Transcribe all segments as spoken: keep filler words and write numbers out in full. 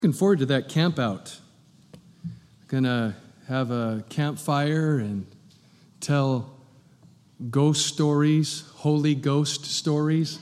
Looking forward to that camp out. Gonna have a campfire and tell ghost stories, Holy Ghost stories.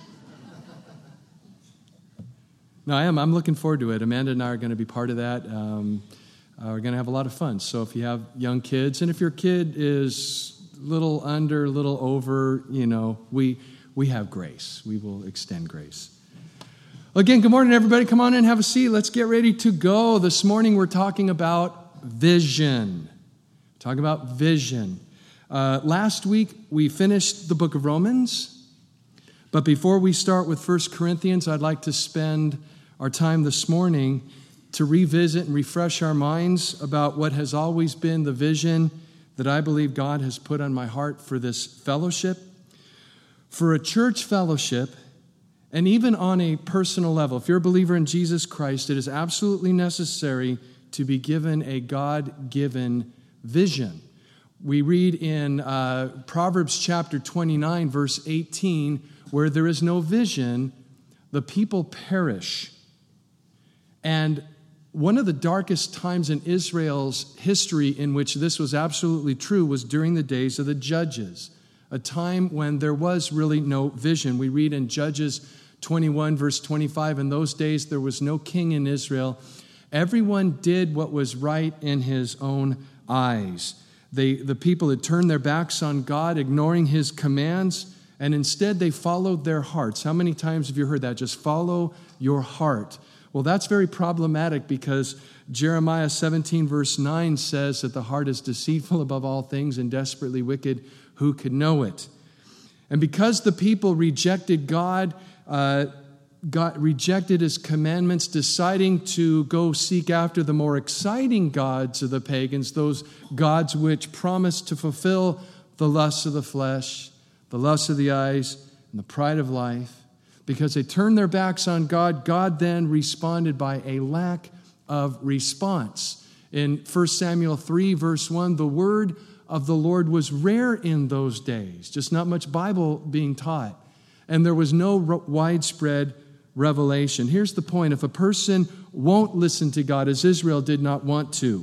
No, I am. I'm looking forward to it. Amanda and I are going to be part of that. Um, uh, we're going to have a lot of fun. So if you have young kids, and if your kid is a little under, a little over, you know, we we have grace. We will extend grace. Again, good morning, everybody. Come on in, have a seat. Let's get ready to go. This morning we're talking about vision. Talking about vision. Uh, last week we finished the book of Romans. But before we start with First Corinthians, I'd like to spend our time this morning to revisit and refresh our minds about what has always been the vision that I believe God has put on my heart for this fellowship. For a church fellowship, and even on a personal level, if you're a believer in Jesus Christ, it is absolutely necessary to be given a God-given vision. We read in uh, Proverbs chapter twenty-nine, verse eighteen, where there is no vision, the people perish. And one of the darkest times in Israel's history in which this was absolutely true was during the days of the Judges, a time when there was really no vision. We read in Judges twenty-one, verse twenty-five, in those days there was no king in Israel. Everyone did what was right in his own eyes. They, the people had turned their backs on God, ignoring his commands, and instead they followed their hearts. How many times have you heard that? Just follow your heart. Well, that's very problematic because Jeremiah seventeen, verse nine says that the heart is deceitful above all things and desperately wicked. Who could know it? And because the people rejected God, uh, God rejected his commandments, deciding to go seek after the more exciting gods of the pagans, those gods which promised to fulfill the lusts of the flesh, the lusts of the eyes, and the pride of life. Because they turned their backs on God, God then responded by a lack of response. In First Samuel three, verse one, the word of the Lord was rare in those days, just not much Bible being taught. And there was no widespread revelation. Here's the point. If a person won't listen to God, as Israel did not want to,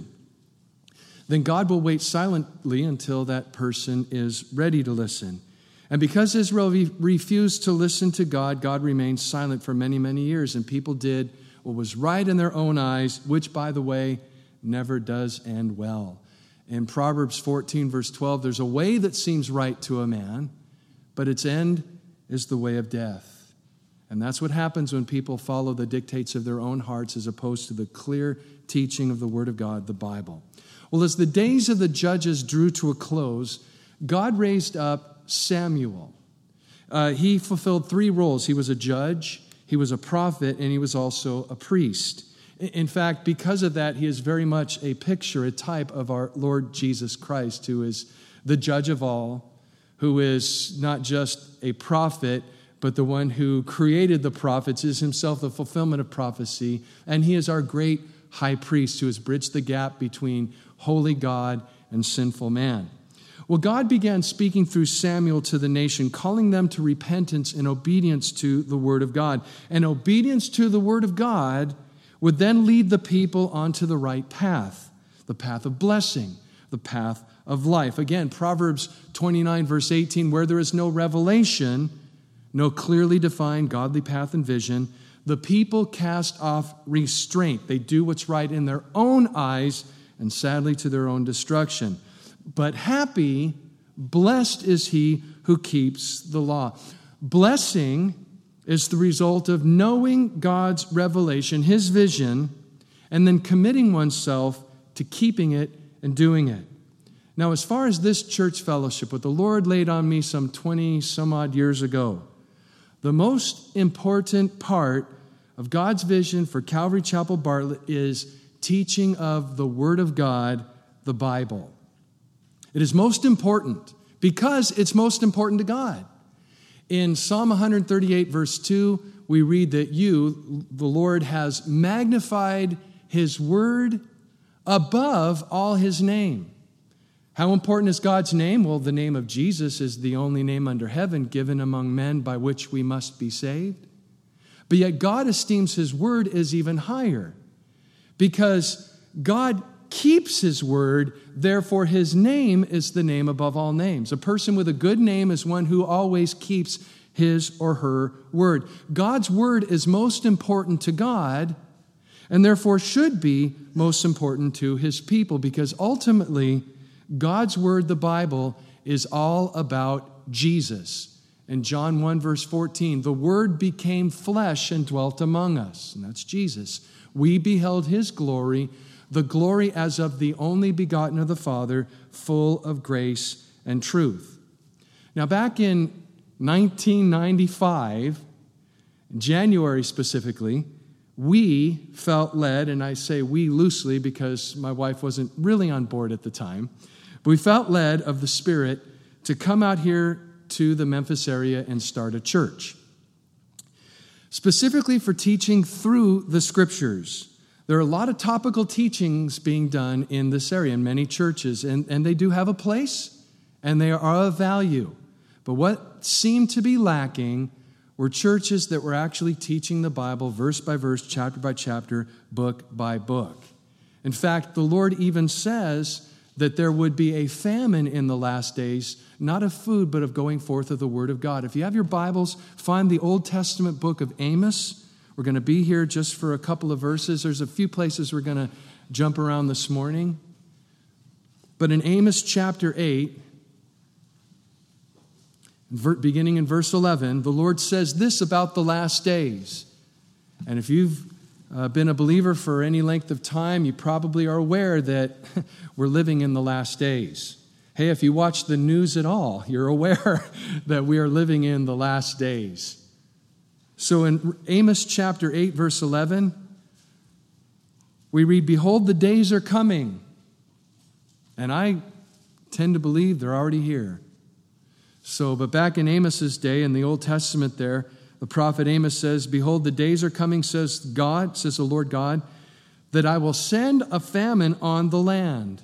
then God will wait silently until that person is ready to listen. And because Israel re- refused to listen to God, God remained silent for many, many years. And people did what was right in their own eyes, which, by the way, never does end well. In Proverbs fourteen, verse twelve, there's a way that seems right to a man, but its end is the way of death. And that's what happens when people follow the dictates of their own hearts as opposed to the clear teaching of the Word of God, the Bible. Well, as the days of the judges drew to a close, God raised up Samuel. Uh, he fulfilled three roles. He was a judge, he was a prophet, and he was also a priest. In fact, because of that, he is very much a picture, a type of our Lord Jesus Christ, who is the judge of all, who is not just a prophet, but the one who created the prophets, is himself the fulfillment of prophecy, and he is our great high priest who has bridged the gap between holy God and sinful man. Well, God began speaking through Samuel to the nation, calling them to repentance and obedience to the Word of God. And obedience to the Word of God would then lead the people onto the right path, the path of blessing, the path of life. Again, Proverbs twenty-nine, verse eighteen, where there is no revelation, no clearly defined godly path and vision, the people cast off restraint. They do what's right in their own eyes, and sadly to their own destruction. But happy, blessed is he who keeps the law. Blessing is the result of knowing God's revelation, his vision, and then committing oneself to keeping it and doing it. Now, as far as this church fellowship, what the Lord laid on me some twenty some odd years ago, the most important part of God's vision for Calvary Chapel Bartlett is teaching of the Word of God, the Bible. It is most important because it's most important to God. In Psalm one thirty-eight, verse two, we read that you, the Lord, has magnified his word above all his name. How important is God's name? Well, the name of Jesus is the only name under heaven given among men by which we must be saved. But yet God esteems his word as even higher. Because God keeps his word, therefore his name is the name above all names. A person with a good name is one who always keeps his or her word. God's word is most important to God, and therefore should be most important to his people, because ultimately, God's word, the Bible, is all about Jesus. In John one, verse fourteen, the Word became flesh and dwelt among us. And that's Jesus. We beheld his glory, the glory as of the only begotten of the Father, full of grace and truth. Now, back in nineteen ninety-five, January specifically, we felt led, and I say we loosely because my wife wasn't really on board at the time, but we felt led of the Spirit to come out here to the Memphis area and start a church, specifically for teaching through the Scriptures. There are a lot of topical teachings being done in this area in many churches, and, and they do have a place, and they are of value. But what seemed to be lacking were churches that were actually teaching the Bible verse by verse, chapter by chapter, book by book. In fact, the Lord even says that there would be a famine in the last days, not of food, but of going forth of the word of God. If you have your Bibles, find the Old Testament book of Amos. We're going to be here just for a couple of verses. There's a few places we're going to jump around this morning. But in Amos chapter eight, beginning in verse eleven, the Lord says this about the last days. And if you've uh, been a believer for any length of time, you probably are aware that we're living in the last days. Hey, if you watch the news at all, you're aware that we are living in the last days. So in Amos chapter eight, verse eleven, we read, "Behold, the days are coming." And I tend to believe they're already here. So, but back in Amos's day, in the Old Testament there, the prophet Amos says, "Behold, the days are coming, says God, says the Lord God, that I will send a famine on the land.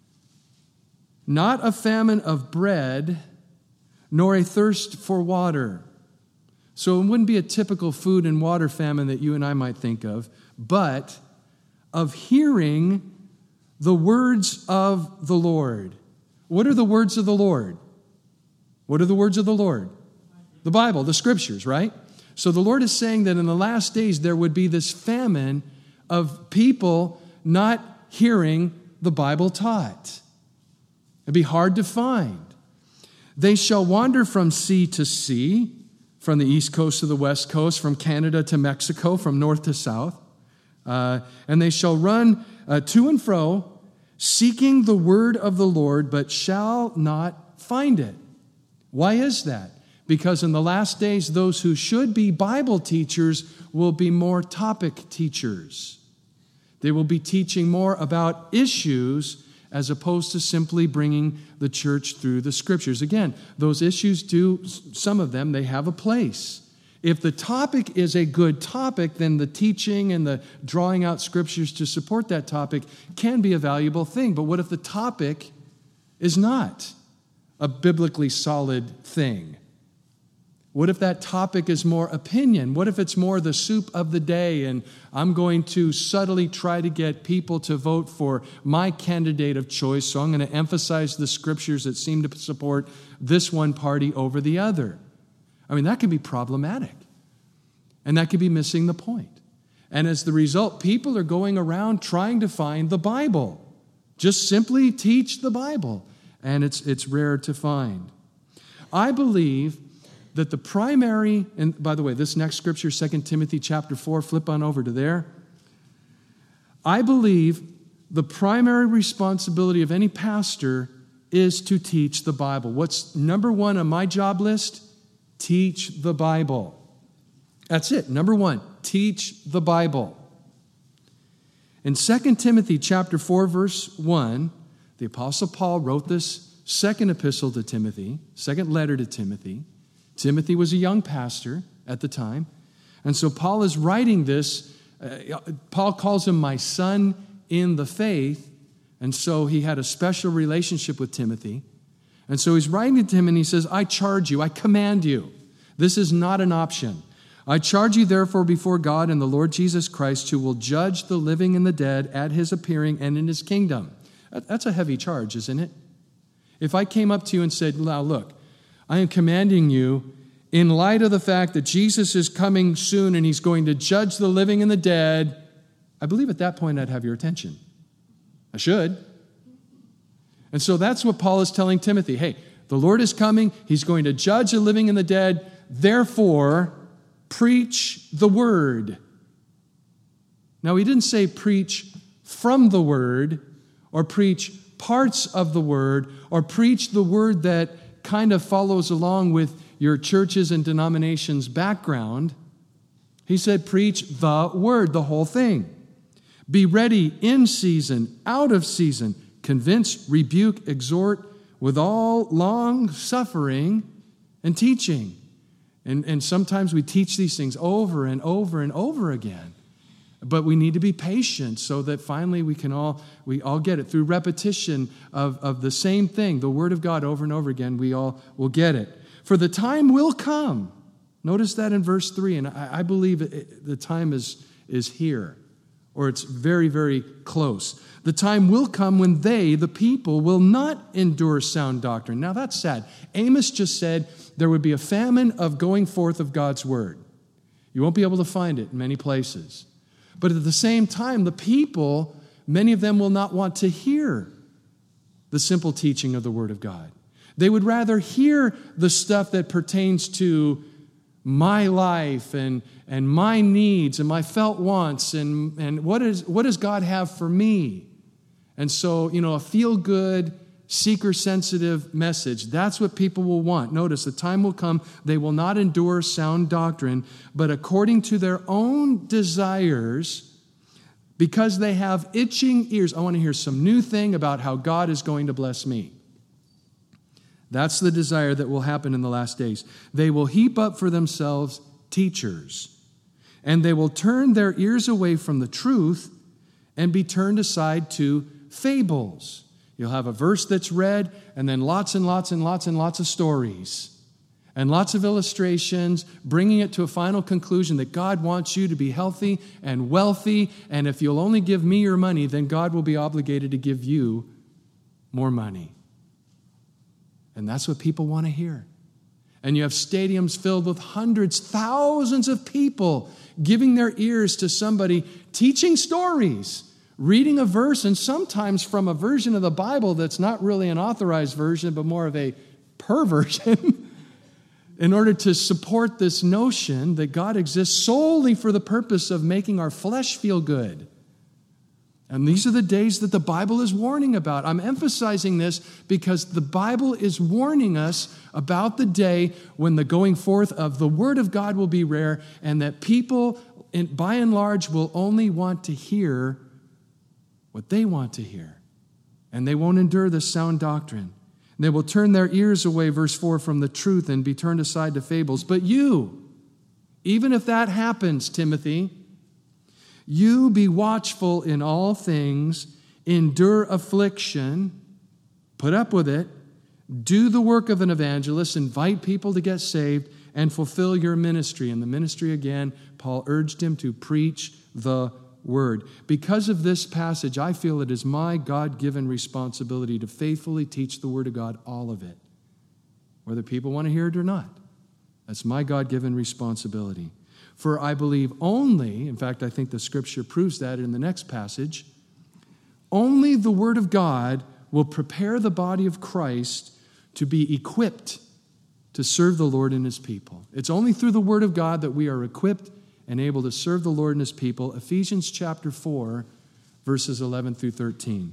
Not a famine of bread, nor a thirst for water." So it wouldn't be a typical food and water famine that you and I might think of, but of hearing the words of the Lord. What are the words of the Lord? What are the words of the Lord? The Bible, the Scriptures, right? So the Lord is saying that in the last days there would be this famine of people not hearing the Bible taught. It'd be hard to find. "They shall wander from sea to sea, from the east coast to the west coast, from Canada to Mexico, from north to south. Uh, and they shall run uh, to and fro, seeking the word of the Lord, but shall not find it." Why is that? Because in the last days, those who should be Bible teachers will be more topic teachers. They will be teaching more about issues as opposed to simply bringing the church through the Scriptures. Again, those issues do, some of them, they have a place. If the topic is a good topic, then the teaching and the drawing out Scriptures to support that topic can be a valuable thing. But what if the topic is not a biblically solid thing? What if that topic is more opinion? What if it's more the soup of the day, and I'm going to subtly try to get people to vote for my candidate of choice, so I'm going to emphasize the Scriptures that seem to support this one party over the other? I mean, that can be problematic, and that could be missing the point. And as the result, people are going around trying to find the Bible. Just simply teach the Bible, and it's, it's rare to find. I believe that the primary, and by the way, this next scripture, Second Timothy chapter four, flip on over to there. I believe the primary responsibility of any pastor is to teach the Bible. What's number one on my job list? Teach the Bible. That's it. Number one, teach the Bible. In Second Timothy chapter four, verse one, the Apostle Paul wrote this second epistle to Timothy, second letter to Timothy. Timothy was a young pastor at the time. And so Paul is writing this. Uh, Paul calls him my son in the faith. And so he had a special relationship with Timothy. And so he's writing to him and he says, "I charge you, I command you." This is not an option. I charge you therefore before God and the Lord Jesus Christ, who will judge the living and the dead at his appearing and in his kingdom. That's a heavy charge, isn't it? If I came up to you and said, now look, I am commanding you in light of the fact that Jesus is coming soon and he's going to judge the living and the dead, I believe at that point I'd have your attention. I should. And so that's what Paul is telling Timothy. Hey, the Lord is coming. He's going to judge the living and the dead. Therefore, preach the word. Now, he didn't say preach from the word or preach parts of the word or preach the word that kind of follows along with your churches and denominations background. He said preach the word, the whole thing. Be ready in season, out of season. Convince, rebuke, exhort with all long suffering and teaching. And, and sometimes we teach these things over and over and over again. But we need to be patient so that finally we can all we all get it. Through repetition of, of the same thing, the Word of God over and over again, we all will get it. For the time will come. Notice that in verse three, and I, I believe it, it, the time is, is here, or it's very, very close. The time will come when they, the people, will not endure sound doctrine. Now that's sad. Amos just said there would be a famine of going forth of God's Word. You won't be able to find it in many places. But at the same time, the people, many of them will not want to hear the simple teaching of the Word of God. They would rather hear the stuff that pertains to my life and, and my needs and my felt wants and, and what is what does God have for me? And so, you know, a feel-good, seeker-sensitive message, that's what people will want. Notice, the time will come, they will not endure sound doctrine, but according to their own desires, because they have itching ears. I want to hear some new thing about how God is going to bless me. That's the desire that will happen in the last days. They will heap up for themselves teachers, and they will turn their ears away from the truth and be turned aside to fables. You'll have a verse that's read, and then lots and lots and lots and lots of stories and lots of illustrations, bringing it to a final conclusion that God wants you to be healthy and wealthy, and if you'll only give me your money, then God will be obligated to give you more money. And that's what people want to hear. And you have stadiums filled with hundreds, thousands of people giving their ears to somebody teaching stories, reading a verse, and sometimes from a version of the Bible that's not really an authorized version, but more of a perversion, in order to support this notion that God exists solely for the purpose of making our flesh feel good. And these are the days that the Bible is warning about. I'm emphasizing this because the Bible is warning us about the day when the going forth of the Word of God will be rare, and that people, by and large, will only want to hear what they want to hear. And they won't endure the sound doctrine. They will turn their ears away, verse four, from the truth and be turned aside to fables. But you, even if that happens, Timothy, you be watchful in all things, endure affliction, put up with it, do the work of an evangelist, invite people to get saved, and fulfill your ministry. And the ministry, again, Paul urged him to preach the word. Because of this passage, I feel it is my God-given responsibility to faithfully teach the Word of God, all of it, whether people want to hear it or not. That's my God-given responsibility. For I believe only, in fact, I think the Scripture proves that in the next passage, only the Word of God will prepare the body of Christ to be equipped to serve the Lord and His people. It's only through the Word of God that we are equipped and able to serve the Lord and His people. Ephesians chapter four, verses eleven through thirteen.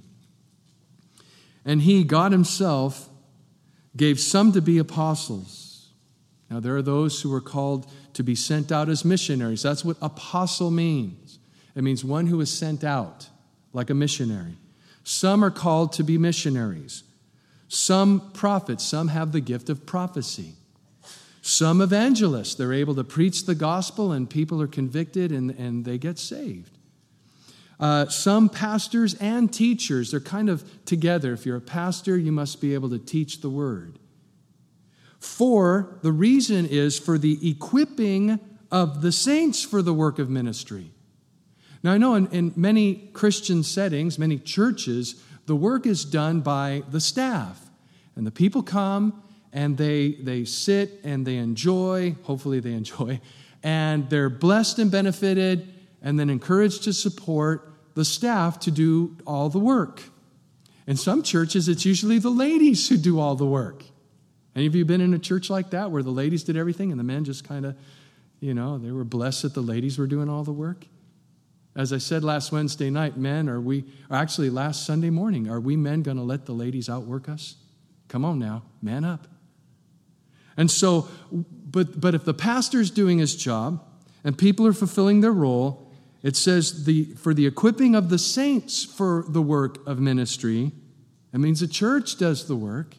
And He, God Himself, gave some to be apostles. Now, there are those who are called to be sent out as missionaries. That's what apostle means. It means one who is sent out, like a missionary. Some are called to be missionaries. Some prophets. Some have the gift of prophecy. Some evangelists. They're able to preach the gospel and people are convicted and, and they get saved. Uh, some pastors and teachers. They're kind of together. If you're a pastor, you must be able to teach the word. For the reason is for the equipping of the saints for the work of ministry. Now, I know in, in many Christian settings, many churches, the work is done by the staff. And the people come and they, they sit and they enjoy, hopefully they enjoy, and they're blessed and benefited and then encouraged to support the staff to do all the work. In some churches, it's usually the ladies who do all the work. Any of you been in a church like that where the ladies did everything and the men just kind of, you know, they were blessed that the ladies were doing all the work? As I said last Wednesday night, men, are we, or actually last Sunday morning, are we men going to let the ladies outwork us? Come on now, man up. And so, but, but if the pastor's doing his job and people are fulfilling their role, it says the for the equipping of the saints for the work of ministry. That means the church does the work.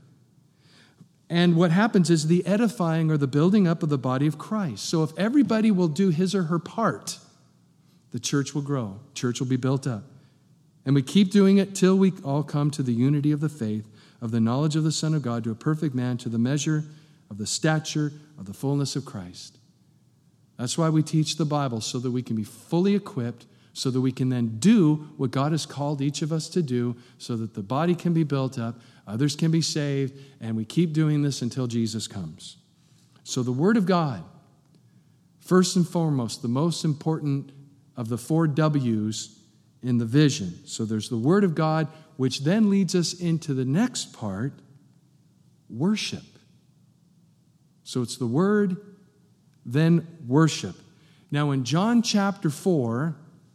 And what happens is the edifying or the building up of the body of Christ. So if everybody will do his or her part, the church will grow. Church will be built up. And we keep doing it till we all come to the unity of the faith, of the knowledge of the Son of God, to a perfect man, to the measure of the stature of the fullness of Christ. That's why we teach the Bible, so that we can be fully equipped, so that we can then do what God has called each of us to do, so that the body can be built up, others can be saved, and we keep doing this until Jesus comes. So the Word of God, first and foremost, the most important of the four W's in the vision. So there's the Word of God, which then leads us into the next part, worship. So it's the Word, then worship. Now in John chapter four,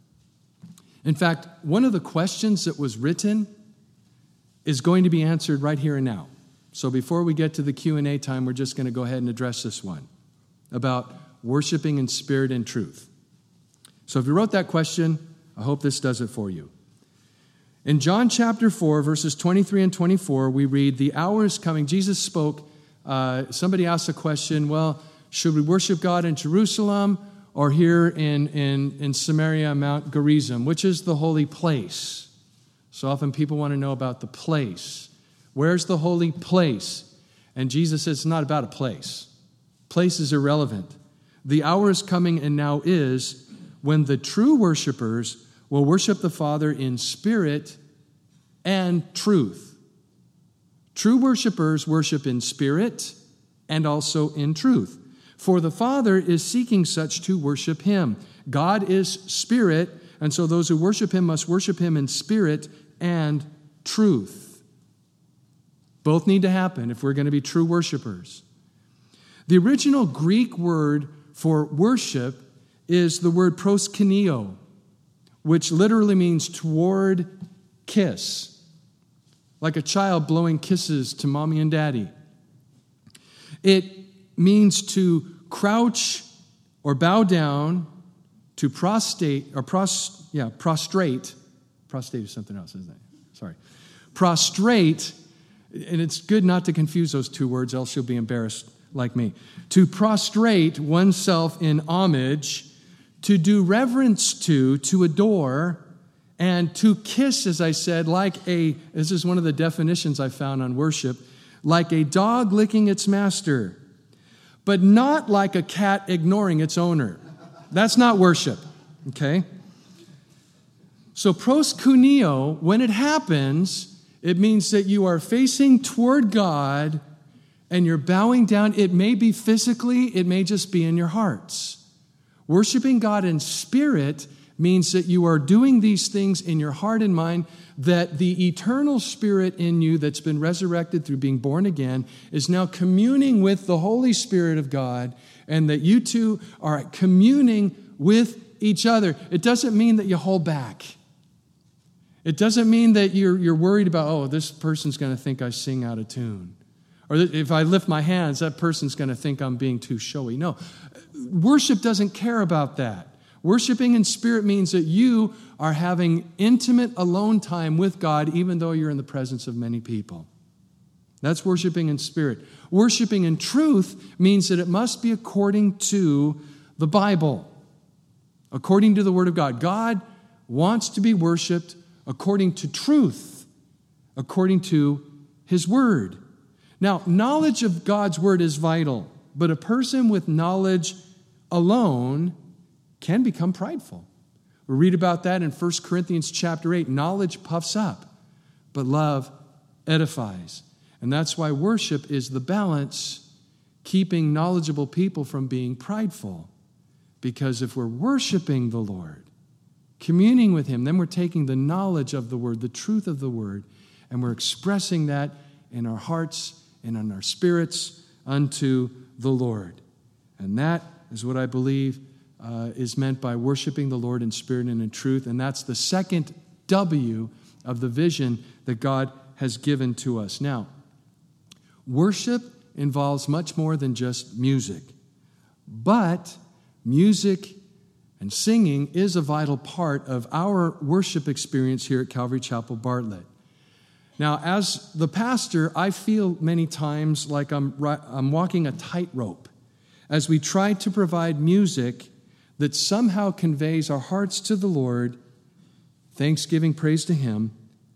in fact, one of the questions that was written is going to be answered right here and now. So before we get to the Q and A time, we're just going to go ahead and address this one about worshiping in spirit and truth. So if you wrote that question, I hope this does it for you. In John chapter four, verses twenty-three and twenty-four, we read, "The hour is coming." Jesus spoke. Uh, somebody asked a question, well, should we worship God in Jerusalem or here in, in, in Samaria, Mount Gerizim, which is the holy place? So often people want to know about the place. Where's the holy place? And Jesus says it's not about a place. Place is irrelevant. The hour is coming and now is when the true worshipers will worship the Father in spirit and truth. True worshipers worship in spirit and also in truth. For the Father is seeking such to worship him. God is spirit, and so those who worship him must worship him in spirit and truth. Both need to happen if we're going to be true worshipers. The original Greek word for worship is the word proskuneo, which literally means toward kiss. Like a child blowing kisses to mommy and daddy. It means to crouch or bow down, to prostrate, or pros, yeah, prostrate. Prostrate is something else, isn't it? Sorry. Prostrate, and it's good not to confuse those two words, else you'll be embarrassed like me. To prostrate oneself in homage, to do reverence to, to adore, and to kiss, as I said, like a, this is one of the definitions I found on worship, like a dog licking its master, but not like a cat ignoring its owner. That's not worship, okay? So proskuneo, when it happens, it means that you are facing toward God and you're bowing down. It may be physically, it may just be in your hearts. Worshiping God in spirit means that you are doing these things in your heart and mind, that the eternal spirit in you that's been resurrected through being born again is now communing with the Holy Spirit of God, and that you two are communing with each other. It doesn't mean that you hold back. It doesn't mean that you're, you're worried about, oh, this person's going to think I sing out of tune. Or if I lift my hands, that person's going to think I'm being too showy. No, worship doesn't care about that. Worshiping in spirit means that you are having intimate alone time with God, even though you're in the presence of many people. That's worshiping in spirit. Worshiping in truth means that it must be according to the Bible, according to the Word of God. God wants to be worshiped according to truth, according to His Word. Now, knowledge of God's Word is vital, but a person with knowledge alone can become prideful. We read about that in First Corinthians chapter eight. Knowledge puffs up, but love edifies. And that's why worship is the balance, keeping knowledgeable people from being prideful. Because if we're worshiping the Lord, communing with Him, then we're taking the knowledge of the Word, the truth of the Word, and we're expressing that in our hearts and in our spirits unto the Lord. And that is what I believe uh, is meant by worshiping the Lord in spirit and in truth. And that's the second W of the vision that God has given to us. Now, worship involves much more than just music. But music and singing is a vital part of our worship experience here at Calvary Chapel Bartlett. Now, as the pastor, I feel many times like I'm, I'm walking a tightrope as we try to provide music that somehow conveys our hearts to the Lord, thanksgiving, praise to Him,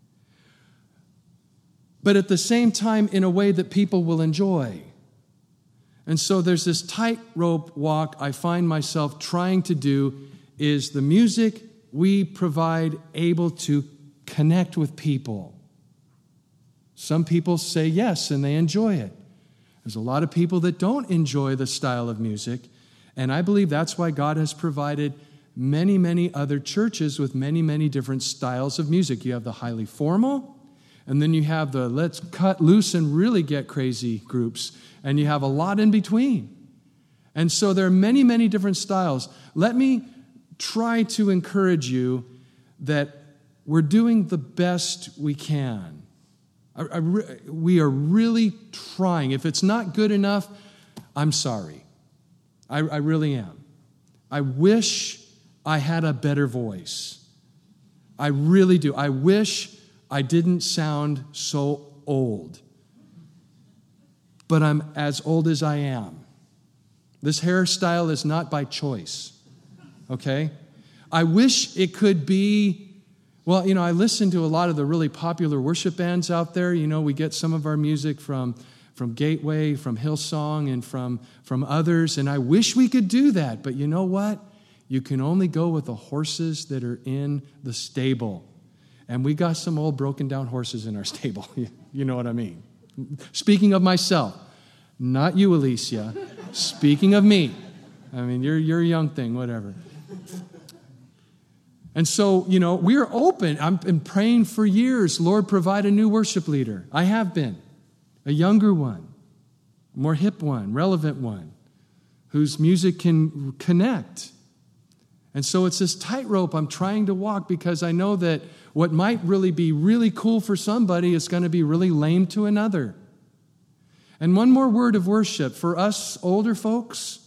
but at the same time in a way that people will enjoy. And so there's this tightrope walk I find myself trying to do. Is the music we provide able to connect with people? Some people say yes, and they enjoy it. There's a lot of people that don't enjoy the style of music, and I believe that's why God has provided many, many other churches with many, many different styles of music. You have the highly formal, and then you have the let's cut loose and really get crazy groups, and you have a lot in between. And so there are many, many different styles. Let me try to encourage you that we're doing the best we can. I, I, we are really trying. If it's not good enough, I'm sorry. I, I really am. I wish I had a better voice. I really do. I wish I didn't sound so old. But I'm as old as I am. This hairstyle is not by choice. Okay? I wish it could be, well, you know, I listen to a lot of the really popular worship bands out there. You know, we get some of our music from, from Gateway, from Hillsong, and from, from others. And I wish we could do that. But you know what? You can only go with the horses that are in the stable. And we got some old broken down horses in our stable. You know what I mean? Speaking of myself, not you, Alicia. Speaking of me. I mean, you're, you're a young thing, whatever. And so, you know, we're open. I've been praying for years, Lord, provide a new worship leader. I have been. A younger one, a more hip one, relevant one, whose music can connect. And so it's this tightrope I'm trying to walk because I know that what might really be really cool for somebody is going to be really lame to another. And one more word of worship for us older folks.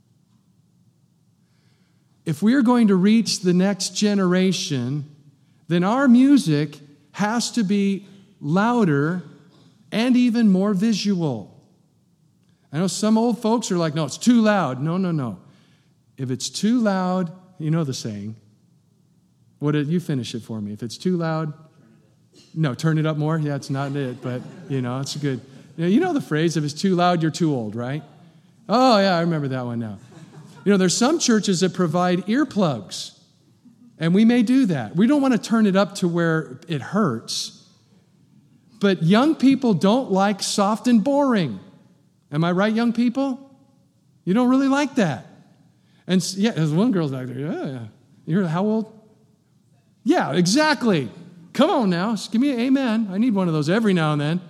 If we're going to reach the next generation, then our music has to be louder and even more visual. I know some old folks are like, no, it's too loud. No, no, no. If it's too loud, you know the saying. What did you finish it for me? If it's too loud, no, turn it up more. Yeah, it's not it, but you know, it's good. You know, you know the phrase, if it's too loud, you're too old, right? Oh, yeah, I remember that one now. You know, there's some churches that provide earplugs, and we may do that. We don't want to turn it up to where it hurts, but young people don't like soft and boring. Am I right, young people? You don't really like that. And yeah, there's one girl's back there. Yeah, yeah. You're how old? Yeah, exactly. Come on now, just give me an amen. I need one of those every now and then.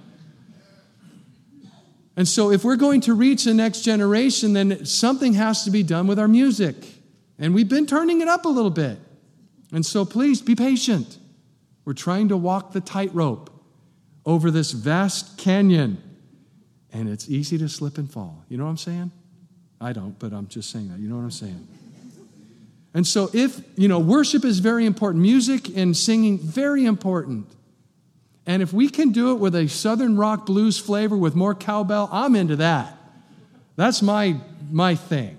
And so if we're going to reach the next generation, then something has to be done with our music. And we've been turning it up a little bit. And so please be patient. We're trying to walk the tightrope over this vast canyon. And it's easy to slip and fall. You know what I'm saying? I don't, but I'm just saying that. You know what I'm saying? And so if, you know, worship is very important. Music and singing, very important. And if we can do it with a Southern rock blues flavor with more cowbell, I'm into that. That's my, my thing.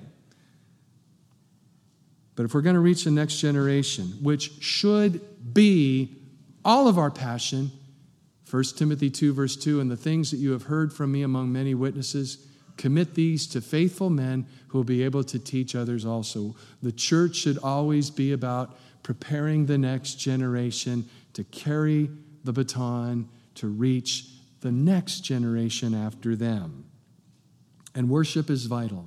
But if we're going to reach the next generation, which should be all of our passion, First Timothy two, verse two, and the things that you have heard from me among many witnesses, Commit these to faithful men who will be able to teach others also. The church should always be about preparing the next generation to carry the baton to reach the next generation after them. And worship is vital.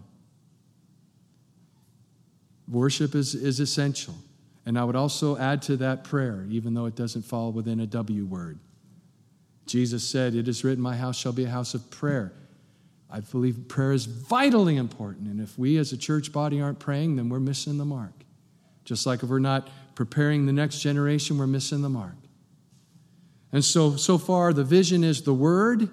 Worship is, is essential. And I would also add to that prayer, even though it doesn't fall within a W word. Jesus said, "It is written, my house shall be a house of prayer." I believe prayer is vitally important. And if we as a church body aren't praying, then we're missing the mark. Just like if we're not preparing the next generation, we're missing the mark. And so, so far, the vision is the word,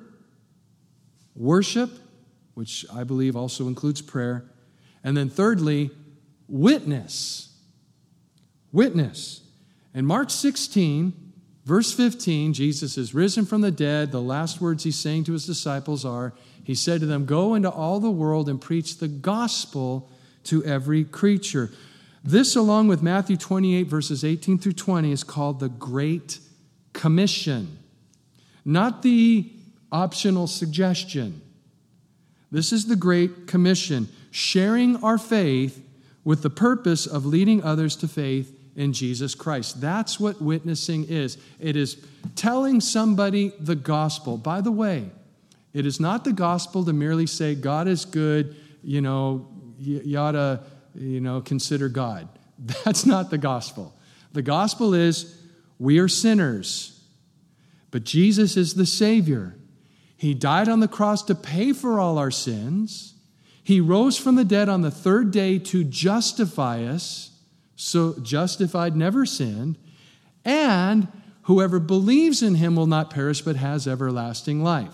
worship, which I believe also includes prayer. And then thirdly, witness. Witness. In Mark sixteen, verse fifteen, Jesus is risen from the dead. The last words he's saying to his disciples are, he said to them, "Go into all the world and preach the gospel to every creature." This, along with Matthew twenty-eight, verses eighteen through twenty, is called the Great Commission, not the optional suggestion. This is the Great Commission, sharing our faith with the purpose of leading others to faith in Jesus Christ. That's what witnessing is. It is telling somebody the gospel. By the way, it is not the gospel to merely say God is good, you know, you, you ought to, you know, consider God. That's not the gospel. The gospel is we are sinners, but Jesus is the Savior. He died on the cross to pay for all our sins. He rose from the dead on the third day to justify us. So justified, never sinned. And whoever believes in him will not perish but has everlasting life.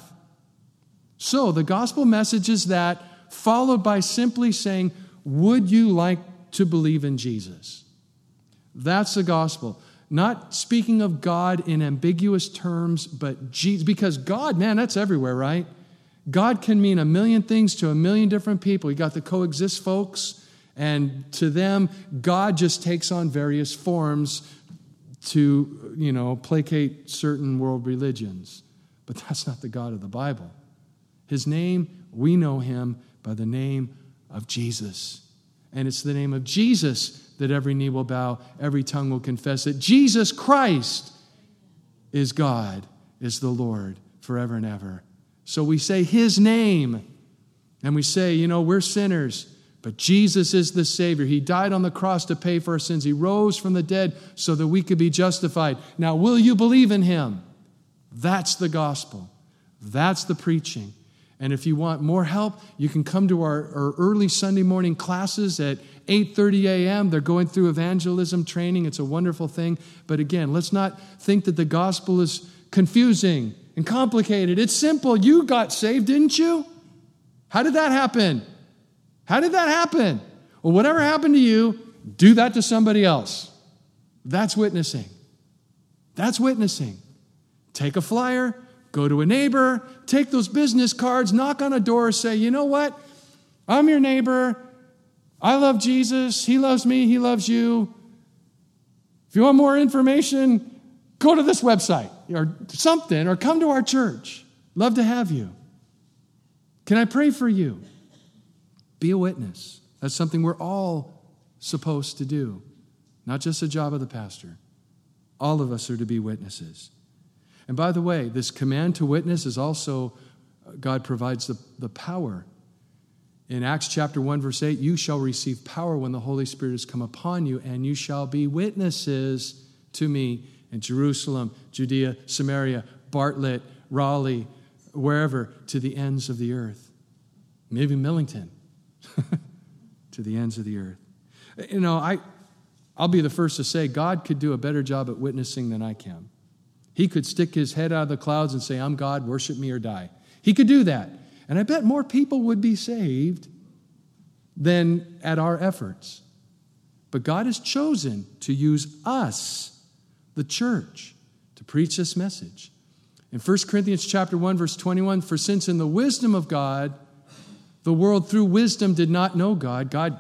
So the gospel message is that, followed by simply saying, would you like to believe in Jesus? That's the gospel. Not speaking of God in ambiguous terms, but Jesus. Because God, man, that's everywhere, right? God can mean a million things to a million different people. You got the coexist folks, and to them, God just takes on various forms to, you know, placate certain world religions. But that's not the God of the Bible. His name, we know him by the name of Jesus. And it's the name of Jesus that every knee will bow, every tongue will confess that Jesus Christ is God, is the Lord forever and ever. So we say his name, and we say, you know, we're sinners, but Jesus is the Savior. He died on the cross to pay for our sins. He rose from the dead so that we could be justified. Now, will you believe in him? That's the gospel. That's the preaching. And if you want more help, you can come to our, our early Sunday morning classes at eight thirty a.m. They're going through evangelism training. It's a wonderful thing. But again, let's not think that the gospel is confusing and complicated. It's simple. You got saved, didn't you? How did that happen? How did that happen? Well, whatever happened to you, do that to somebody else. That's witnessing. That's witnessing. Take a flyer. Go to a neighbor, take those business cards, knock on a door, say, you know what? I'm your neighbor. I love Jesus. He loves me. He loves you. If you want more information, go to this website or something, or come to our church. Love to have you. Can I pray for you? Be a witness. That's something we're all supposed to do, not just a job of the pastor. All of us are to be witnesses. And by the way, this command to witness is also, God provides the, the power. In Acts chapter one, verse eight, you shall receive power when the Holy Spirit has come upon you, and you shall be witnesses to me in Jerusalem, Judea, Samaria, Bartlett, Raleigh, wherever, to the ends of the earth. Maybe Millington, to the ends of the earth. You know, I, I'll be the first to say God could do a better job at witnessing than I can. He could stick his head out of the clouds and say, I'm God, worship me or die. He could do that. And I bet more people would be saved than at our efforts. But God has chosen to use us, the church, to preach this message. In First Corinthians chapter one, verse twenty-one, for since in the wisdom of God, the world through wisdom did not know God, God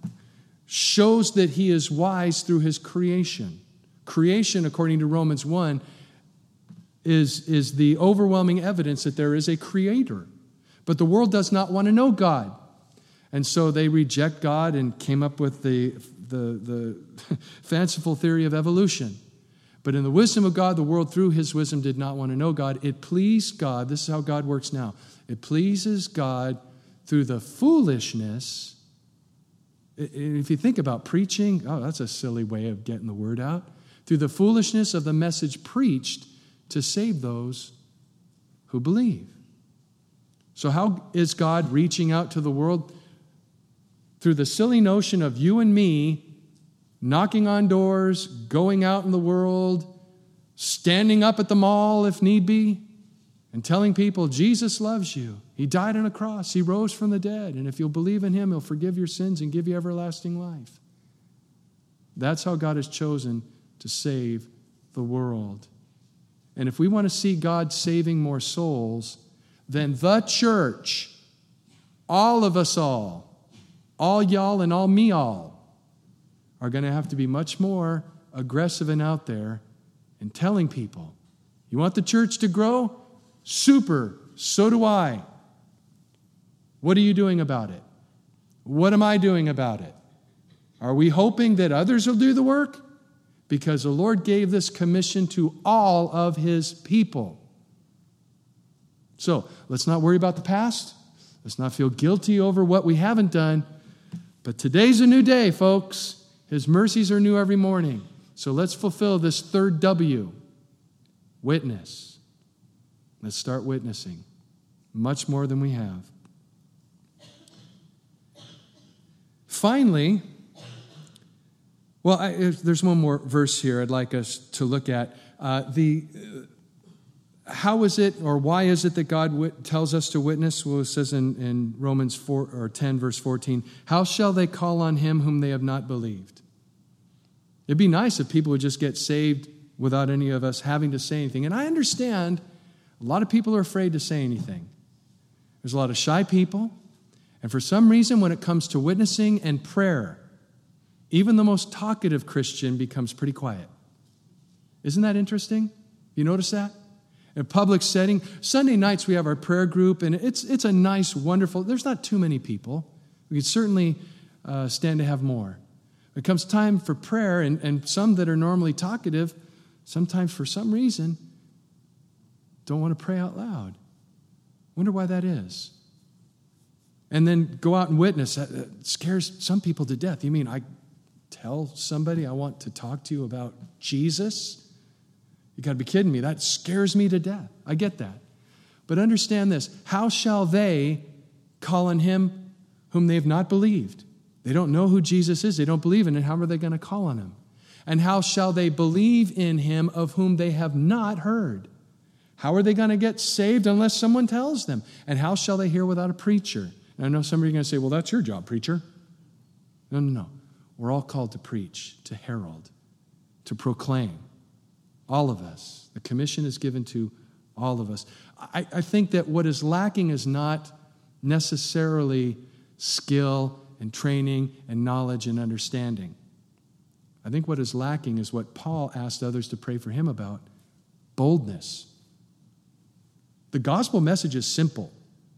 shows that he is wise through his creation. Creation, according to Romans one, Is, is the overwhelming evidence that there is a creator. But the world does not want to know God. And so they reject God and came up with the, the, the fanciful theory of evolution. But in the wisdom of God, the world through his wisdom did not want to know God. It pleased God. This is how God works now. It pleases God through the foolishness. If you think about preaching, oh, that's a silly way of getting the word out. Through the foolishness of the message preached to save those who believe. So how is God reaching out to the world? Through the silly notion of you and me knocking on doors, going out in the world, standing up at the mall if need be, and telling people, Jesus loves you. He died on a cross. He rose from the dead. And if you'll believe in him, he'll forgive your sins and give you everlasting life. That's how God has chosen to save the world. And if we want to see God saving more souls, then the church, all of us all, all y'all and all me all, are going to have to be much more aggressive and out there in telling people, you want the church to grow? Super. So do I. What are you doing about it? What am I doing about it? Are we hoping that others will do the work? Because the Lord gave this commission to all of his people. So let's not worry about the past. Let's not feel guilty over what we haven't done. But today's a new day, folks. His mercies are new every morning. So let's fulfill this third W. Witness. Let's start witnessing. Much more than we have. Finally, well, I, there's one more verse here I'd like us to look at. Uh, the uh, how is it, or why is it that God wit- tells us to witness? Well, it says in, in Romans four or ten, verse fourteen, how shall they call on him whom they have not believed? It'd be nice if people would just get saved without any of us having to say anything. And I understand a lot of people are afraid to say anything. There's a lot of shy people. And for some reason, when it comes to witnessing and prayer, even the most talkative Christian becomes pretty quiet. Isn't that interesting? You notice that? In a public setting, Sunday nights we have our prayer group, and it's it's a nice, wonderful, there's not too many people. We could certainly uh, stand to have more. When it comes time for prayer, and, and some that are normally talkative, sometimes for some reason, don't want to pray out loud. Wonder why that is. And then go out and witness. That scares some people to death. You mean I tell somebody I want to talk to you about Jesus? You got to be kidding me. That scares me to death. I get that. But understand this. How shall they call on him whom they have not believed? They don't know who Jesus is. They don't believe in it. How are they going to call on him? And how shall they believe in him of whom they have not heard? How are they going to get saved unless someone tells them? And how shall they hear without a preacher? And I know some of you are going to say, well, that's your job, preacher. No, no, no. We're all called to preach, to herald, to proclaim. All of us. The commission is given to all of us. I, I think that what is lacking is not necessarily skill and training and knowledge and understanding. I think what is lacking is what Paul asked others to pray for him about, boldness. The gospel message is simple.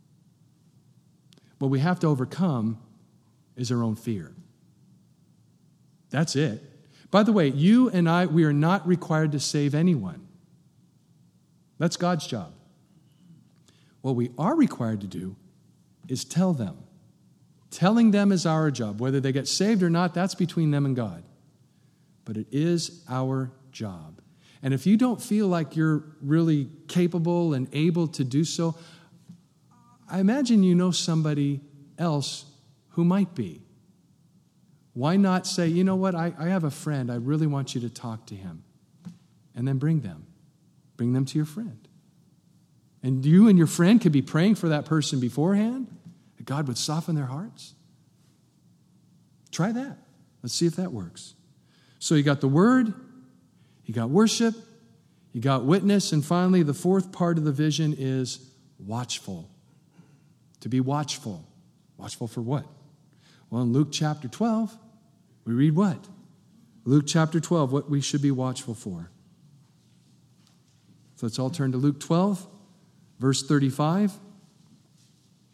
What we have to overcome is our own fear. That's it. By the way, you and I, we are not required to save anyone. That's God's job. What we are required to do is tell them. Telling them is our job. Whether they get saved or not, that's between them and God. But it is our job. And if you don't feel like you're really capable and able to do so, I imagine you know somebody else who might be. Why not say, you know what, I, I have a friend. I really want you to talk to him. And then bring them. Bring them to your friend. And you and your friend could be praying for that person beforehand, that God would soften their hearts. Try that. Let's see if that works. So you got the word, you got worship, you got witness, and finally the fourth part of the vision is watchful. To be watchful. Watchful for what? Well, in Luke chapter twelve, we read what? Luke chapter twelve, what we should be watchful for. So let's all turn to Luke twelve, verse thirty-five.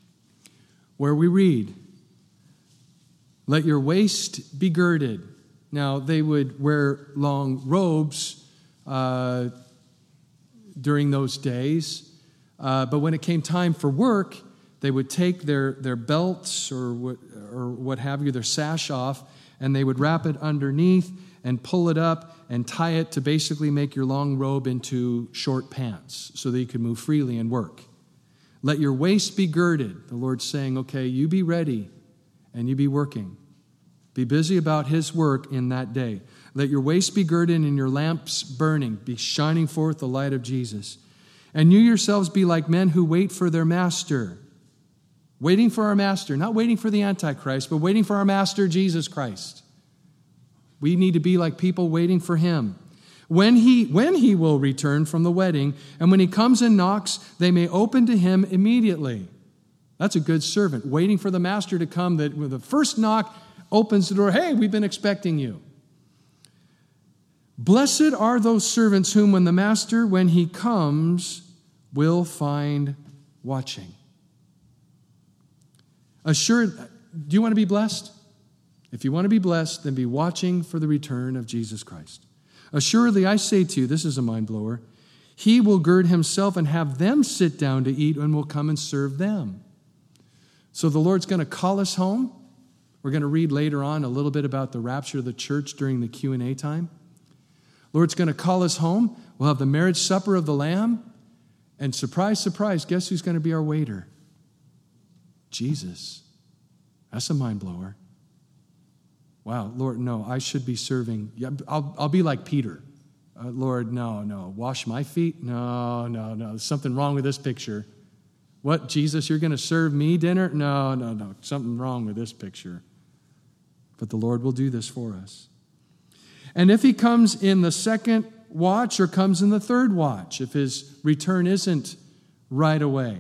where we read, let your waist be girded. Now, they would wear long robes uh, during those days, uh, but when it came time for work, they would take their, their belts or what, or what have you, their sash off, and they would wrap it underneath and pull it up and tie it to basically make your long robe into short pants so that you could move freely and work. Let your waist be girded. The Lord's saying, okay, you be ready and you be working. Be busy about his work in that day. Let your waist be girded and your lamps burning. Be shining forth the light of Jesus. And you yourselves be like men who wait for their master. Waiting for our master. Not waiting for the Antichrist, but waiting for our master, Jesus Christ. We need to be like people waiting for him. When he, when he will return from the wedding, and when he comes and knocks, they may open to him immediately. That's a good servant, waiting for the master to come, that with the first knock opens the door. Hey, we've been expecting you. Blessed are those servants whom when the master, when he comes, will find watching. Assured, do you want to be blessed? If you want to be blessed, then be watching for the return of Jesus Christ. Assuredly, I say to you, this is a mind blower, he will gird himself and have them sit down to eat and will come and serve them. So the Lord's going to call us home. We're going to read later on a little bit about the rapture of the church during the Q and A time. Lord's going to call us home. We'll have the marriage supper of the Lamb. And surprise, surprise, guess who's going to be our waiter? Jesus. That's a mind blower. Wow, Lord, no, I should be serving. Yeah, I'll, I'll be like Peter. Uh, Lord, no, no, wash my feet? No, no, no, there's something wrong with this picture. What, Jesus, you're going to serve me dinner? No, no, no, something wrong with this picture. But the Lord will do this for us. And if he comes in the second watch or comes in the third watch, if his return isn't right away,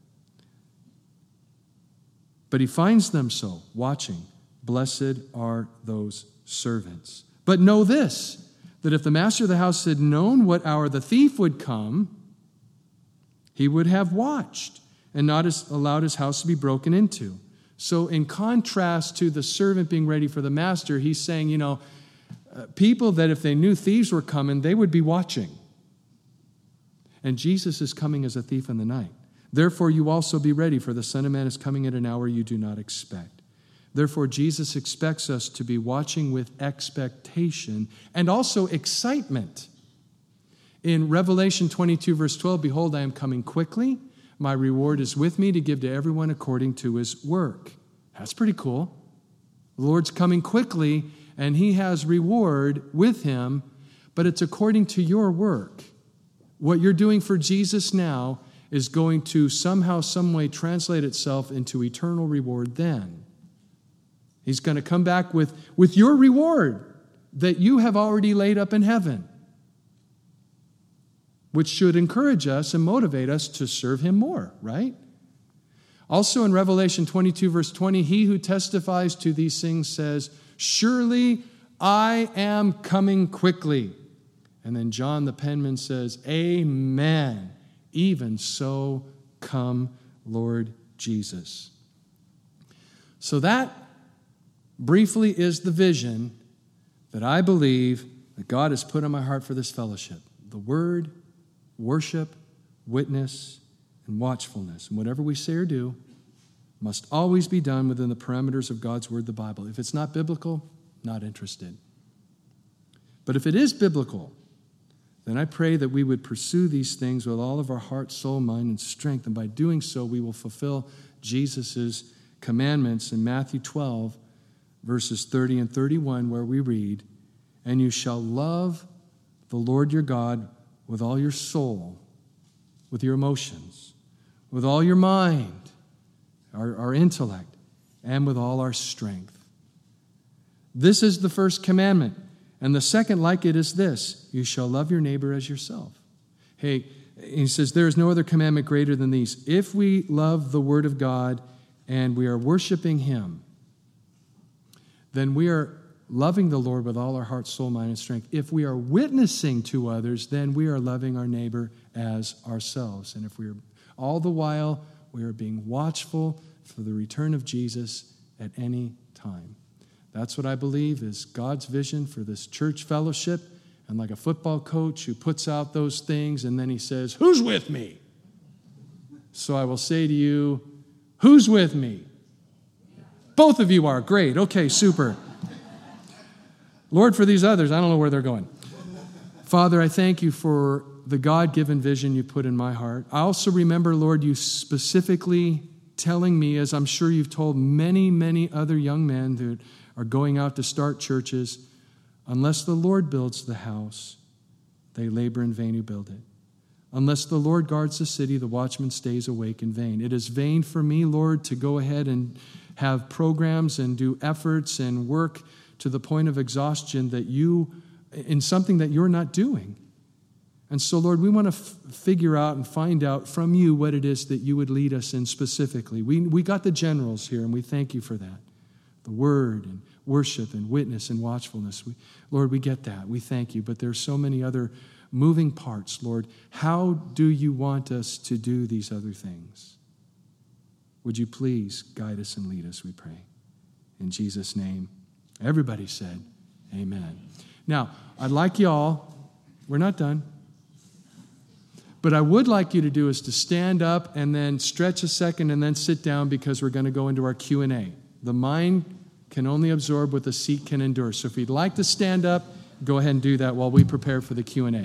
but he finds them so, watching, blessed are those servants. But know this, that if the master of the house had known what hour the thief would come, he would have watched and not allowed his house to be broken into. So in contrast to the servant being ready for the master, he's saying, you know, uh, people that if they knew thieves were coming, they would be watching. And Jesus is coming as a thief in the night. Therefore, you also be ready, for the Son of Man is coming at an hour you do not expect. Therefore, Jesus expects us to be watching with expectation and also excitement. In Revelation twenty-two, verse twelve, behold, I am coming quickly. My reward is with me to give to everyone according to his work. That's pretty cool. The Lord's coming quickly, and he has reward with him, but it's according to your work. What you're doing for Jesus now is going to somehow, some way translate itself into eternal reward then. He's going to come back with, with your reward that you have already laid up in heaven, which should encourage us and motivate us to serve him more, right? Also in Revelation twenty-two, verse twenty, he who testifies to these things says, surely I am coming quickly. And then John the penman says, amen. Even so, come, Lord Jesus. So that briefly is the vision that I believe that God has put on my heart for this fellowship. The word, worship, witness, and watchfulness. And whatever we say or do must always be done within the parameters of God's word, the Bible. If it's not biblical, not interested. But if it is biblical, then I pray that we would pursue these things with all of our heart, soul, mind, and strength. And by doing so, we will fulfill Jesus' commandments in Matthew twelve, verses thirty and thirty-one, where we read, and you shall love the Lord your God with all your soul, with your emotions, with all your mind, our, our intellect, and with all our strength. This is the first commandment. And the second like it is this, you shall love your neighbor as yourself. Hey, he says, there is no other commandment greater than these. If we love the word of God and we are worshiping him, then we are loving the Lord with all our heart, soul, mind, and strength. If we are witnessing to others, then we are loving our neighbor as ourselves. And if we are, all the while, we are being watchful for the return of Jesus at any time. That's what I believe is God's vision for this church fellowship. And like a football coach who puts out those things and then he says, who's with me? So I will say to you, who's with me? Both of you are. Great. Okay, super. Lord, for these others, I don't know where they're going. Father, I thank you for the God-given vision you put in my heart. I also remember, Lord, you specifically telling me, as I'm sure you've told many, many other young men that are going out to start churches, unless the Lord builds the house, they labor in vain who build it. Unless the Lord guards the city, the watchman stays awake in vain. It is vain for me, Lord, to go ahead and have programs and do efforts and work to the point of exhaustion that you, in something that you're not doing. And so, Lord, we want to f- figure out and find out from you what it is that you would lead us in specifically. We, we got the generals here, and we thank you for that. The word and worship and witness and watchfulness. We, Lord, we get that. We thank you. But there's so many other moving parts, Lord. How do you want us to do these other things? Would you please guide us and lead us, we pray. In Jesus' name, everybody said, amen. Now, I'd like you all, we're not done, but I would like you to do is to stand up and then stretch a second and then sit down because we're going to go into our Q and A. The mind can only absorb what the seat can endure. So if you'd like to stand up, go ahead and do that while we prepare for the Q and A.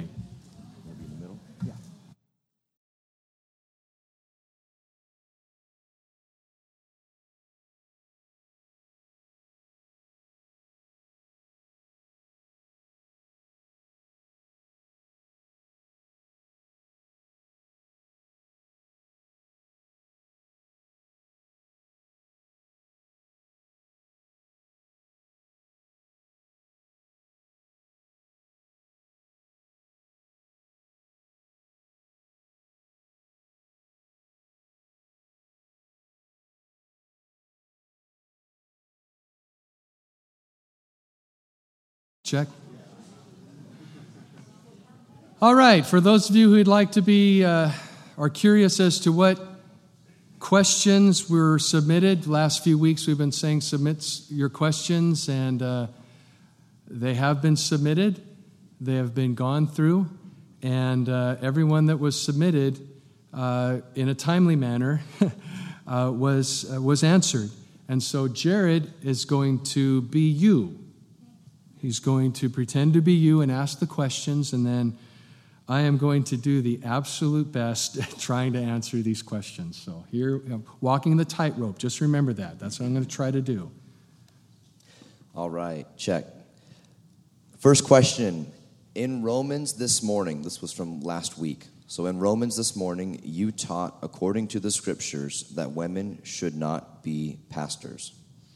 Check. All right, for those of you who'd like to be, uh, are curious as to what questions were submitted, last few weeks we've been saying submit your questions, and uh, they have been submitted. They have been gone through, and uh, everyone that was submitted uh, in a timely manner uh, was, uh, was answered. And so Jared is going to be you. He's going to pretend to be you and ask the questions, and then I am going to do the absolute best at trying to answer these questions. So here, you know, walking the tightrope, just remember that. That's what I'm going to try to do. All right, check. First question. In Romans this morning, this was from last week. So in Romans this morning, you taught, according to the scriptures, that women should not be pastors.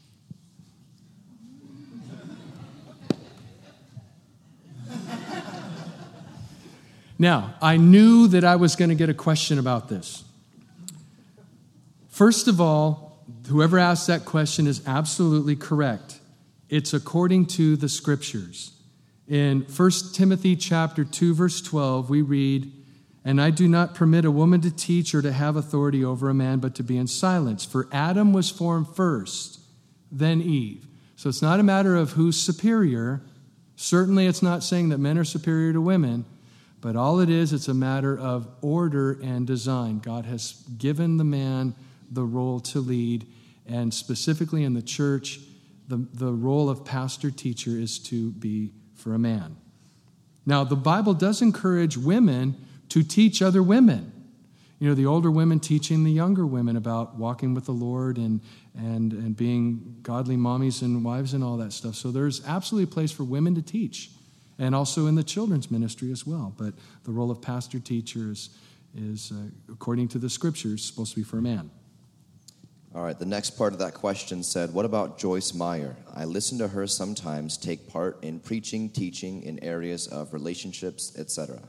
Now, I knew that I was going to get a question about this. First of all, whoever asked that question is absolutely correct. It's according to the scriptures. In First Timothy chapter two, verse twelve, we read, "And I do not permit a woman to teach or to have authority over a man, but to be in silence. For Adam was formed first, then Eve." So it's not a matter of who's superior. Certainly it's not saying that men are superior to women. But all it is, it's a matter of order and design. God has given the man the role to lead, and specifically in the church, the, the role of pastor-teacher is to be for a man. Now, the Bible does encourage women to teach other women. You know, the older women teaching the younger women about walking with the Lord and, and, and being godly mommies and wives and all that stuff. So there's absolutely a place for women to teach. And also in the children's ministry as well. But the role of pastor-teacher is, is uh, according to the scriptures, supposed to be for a man. All right, the next part of that question said, what about Joyce Meyer? I listen to her sometimes take part in preaching, teaching in areas of relationships, et cetera.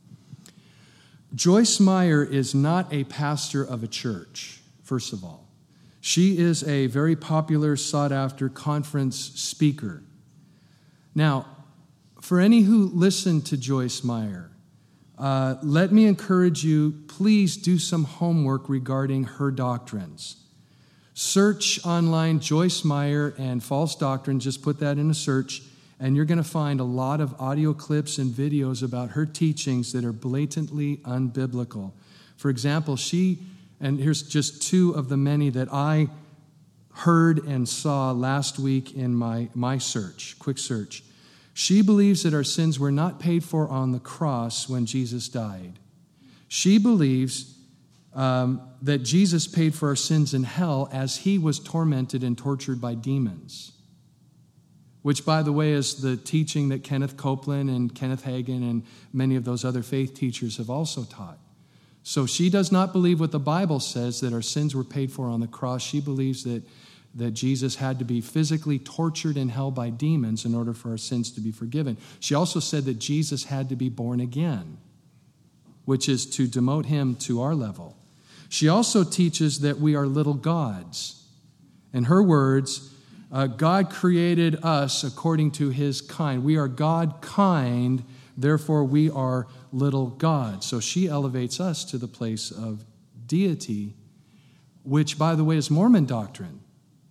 Joyce Meyer is not a pastor of a church, first of all. She is a very popular, sought-after conference speaker. Now, for any who listen to Joyce Meyer, uh, let me encourage you, please do some homework regarding her doctrines. Search online Joyce Meyer and false doctrine. Just put that in a search, and you're going to find a lot of audio clips and videos about her teachings that are blatantly unbiblical. For example, she, and here's just two of the many that I heard and saw last week in my, my search, quick search. She believes that our sins were not paid for on the cross when Jesus died. She believes um, that Jesus paid for our sins in hell as he was tormented and tortured by demons, which, by the way, is the teaching that Kenneth Copeland and Kenneth Hagin and many of those other faith teachers have also taught. So she does not believe what the Bible says, that our sins were paid for on the cross. She believes that, that Jesus had to be physically tortured in hell by demons in order for our sins to be forgiven. She also said that Jesus had to be born again, which is to demote him to our level. She also teaches that we are little gods. In her words, uh, God created us according to his kind. We are God kind, therefore we are little gods. So she elevates us to the place of deity, which, by the way, is Mormon doctrine,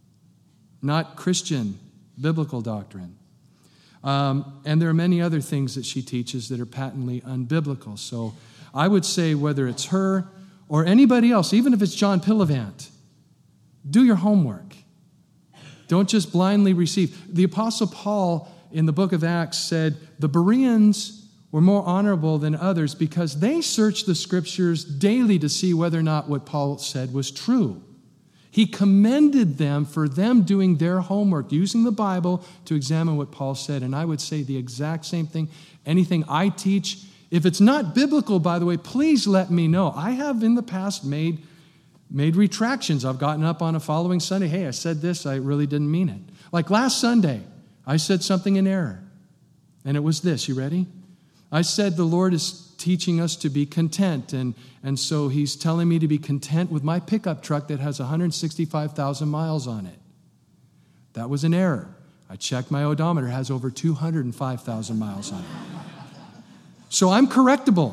not Christian biblical doctrine. Um, and there are many other things that she teaches that are patently unbiblical. So I would say whether it's her or anybody else, even if it's John Pillavant, do your homework. Don't just blindly receive. The Apostle Paul in the book of Acts said the Bereans were more honorable than others because they searched the Scriptures daily to see whether or not what Paul said was true. He commended them for them doing their homework, using the Bible to examine what Paul said. And I would say the exact same thing. Anything I teach, if it's not biblical, by the way, please let me know. I have in the past made, made retractions. I've gotten up on a following Sunday. Hey, I said this. I really didn't mean it. Like last Sunday, I said something in error. And it was this. You ready? I said the Lord is teaching us to be content. And, and so he's telling me to be content with my pickup truck that has one hundred sixty-five thousand miles on it. That was an error. I checked my odometer. It has over two hundred five thousand miles on it. So I'm correctable.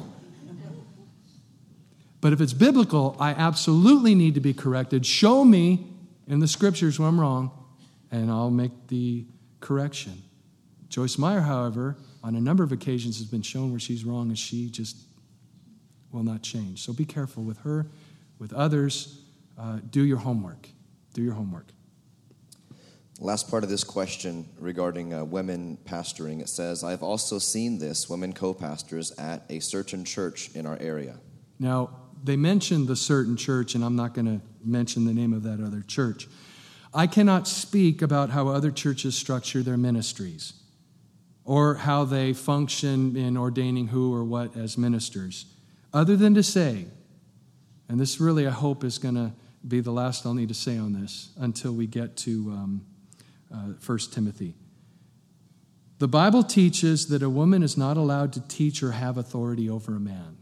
But if it's biblical, I absolutely need to be corrected. Show me in the Scriptures where I'm wrong, and I'll make the correction. Joyce Meyer, however, on a number of occasions has been shown where she's wrong, and she just will not change. So be careful with her, with others. Uh, do your homework. Do your homework. Last part of this question regarding uh, women pastoring, it says, I've also seen this, women co-pastors, at a certain church in our area. Now, they mentioned the certain church, and I'm not going to mention the name of that other church. I cannot speak about how other churches structure their ministries or how they function in ordaining who or what as ministers, other than to say, and this really, I hope, is going to be the last I'll need to say on this until we get to um, uh, First Timothy. The Bible teaches that a woman is not allowed to teach or have authority over a man.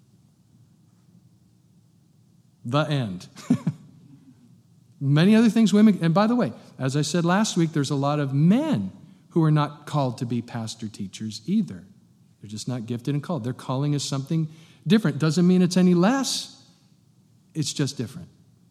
The end. Many other things women, and by the way, as I said last week, there's a lot of men who are not called to be pastor teachers either. They're just not gifted and called. Their calling is something different. Doesn't mean it's any less. It's just different.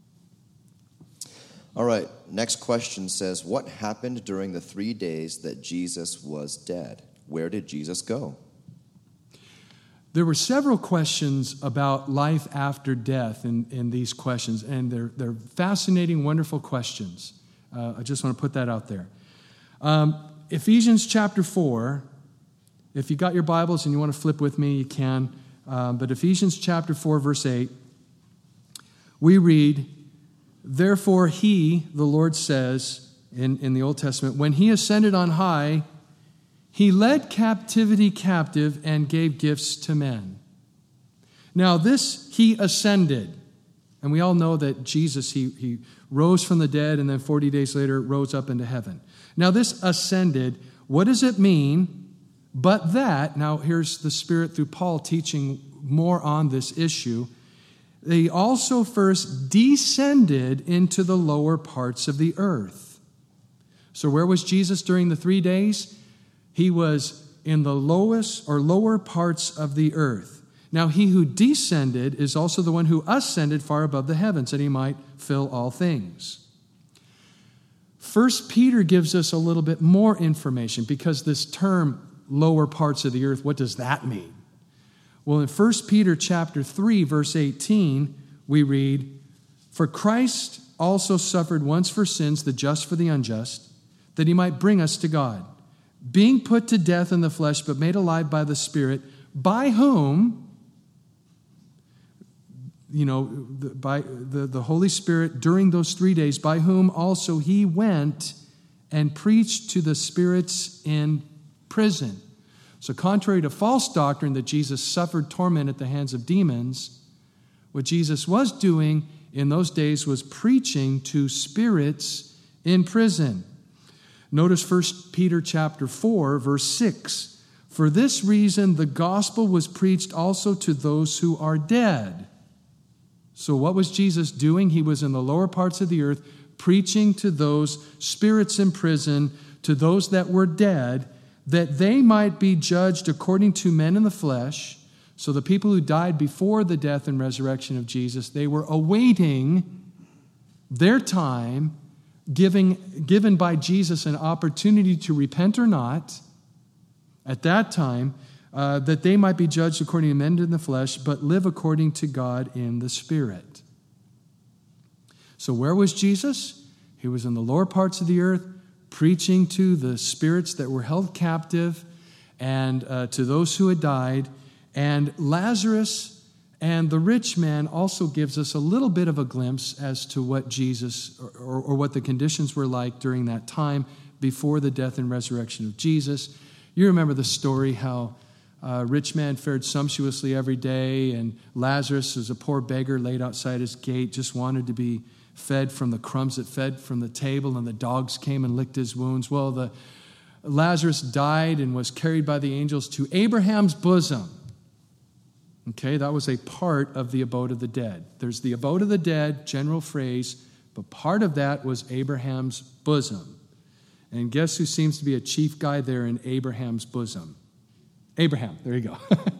All right, next question says, what happened during the three days that Jesus was dead? Where did Jesus go? There were several questions about life after death in, in these questions, and they're, they're fascinating, wonderful questions. Uh, I just want to put that out there. Um, Ephesians chapter four, if you got your Bibles and you want to flip with me, you can. Um, but Ephesians chapter four, verse eight, we read, therefore he, the Lord says in, in the Old Testament, when he ascended on high, he led captivity captive and gave gifts to men. Now this, he ascended. And we all know that Jesus, he, he rose from the dead and then forty days later rose up into heaven. Now this ascended, what does it mean? But that, now here's the Spirit through Paul teaching more on this issue. He also first descended into the lower parts of the earth. So where was Jesus during the three days? He was in the lowest or lower parts of the earth. Now he who descended is also the one who ascended far above the heavens, that he might fill all things. First Peter gives us a little bit more information, because this term, lower parts of the earth, what does that mean? Well, in First Peter chapter three, verse eighteen, we read, "For Christ also suffered once for sins, the just for the unjust, that he might bring us to God, being put to death in the flesh, but made alive by the Spirit, by whom," you know, by the, the Holy Spirit during those three days, "by whom also he went and preached to the spirits in prison." So contrary to false doctrine that Jesus suffered torment at the hands of demons, what Jesus was doing in those days was preaching to spirits in prison. Notice First Peter chapter four, verse six. "For this reason the gospel was preached also to those who are dead." So what was Jesus doing? He was in the lower parts of the earth preaching to those spirits in prison, to those that were dead, that they might be judged according to men in the flesh. So the people who died before the death and resurrection of Jesus, they were awaiting their time, giving, given by Jesus an opportunity to repent or not at that time, uh, that they might be judged according to men in the flesh, but live according to God in the Spirit. So where was Jesus? He was in the lower parts of the earth, preaching to the spirits that were held captive and uh, to those who had died. And Lazarus and the rich man also gives us a little bit of a glimpse as to what Jesus, or, or, or what the conditions were like during that time before the death and resurrection of Jesus. You remember the story how a rich man fared sumptuously every day, and Lazarus was a poor beggar laid outside his gate, just wanted to be fed from the crumbs that fed from the table, and the dogs came and licked his wounds. Well, the Lazarus died and was carried by the angels to Abraham's bosom. Okay, that was a part of the abode of the dead. There's the abode of the dead, general phrase, but part of that was Abraham's bosom. And guess who seems to be a chief guy there in Abraham's bosom? Abraham, there you go.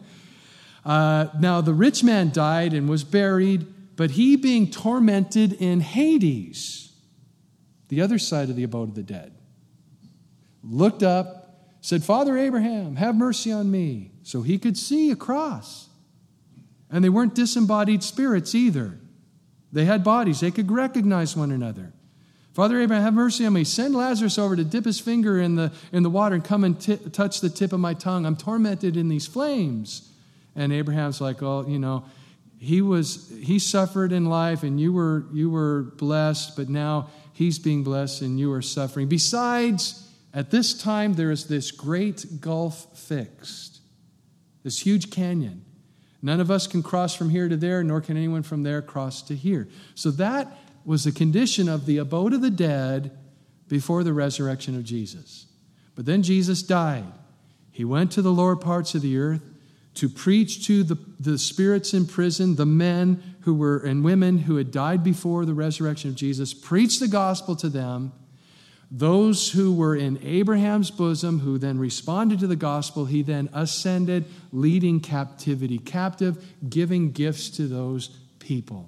uh, now, the rich man died and was buried, but he being tormented in Hades, the other side of the abode of the dead, looked up, said, "Father Abraham, have mercy on me," so he could see across. And they weren't disembodied spirits either. They had bodies. They could recognize one another. "Father Abraham, have mercy on me. Send Lazarus over to dip his finger in the, in the water and come and t- touch the tip of my tongue. I'm tormented in these flames." And Abraham's like, "Oh, you know, he was he suffered in life, and you were you were blessed, but now he's being blessed and you are suffering. Besides, at this time there is this great gulf fixed, this huge canyon. None of us can cross from here to there, nor can anyone from there cross to here." So that was the condition of the abode of the dead before the resurrection of Jesus. But then Jesus died. He went to the lower parts of the earth to preach to the, the spirits in prison, the men who were and women who had died before the resurrection of Jesus, preached the gospel to them. Those who were in Abraham's bosom, who then responded to the gospel, he then ascended, leading captivity captive, giving gifts to those people.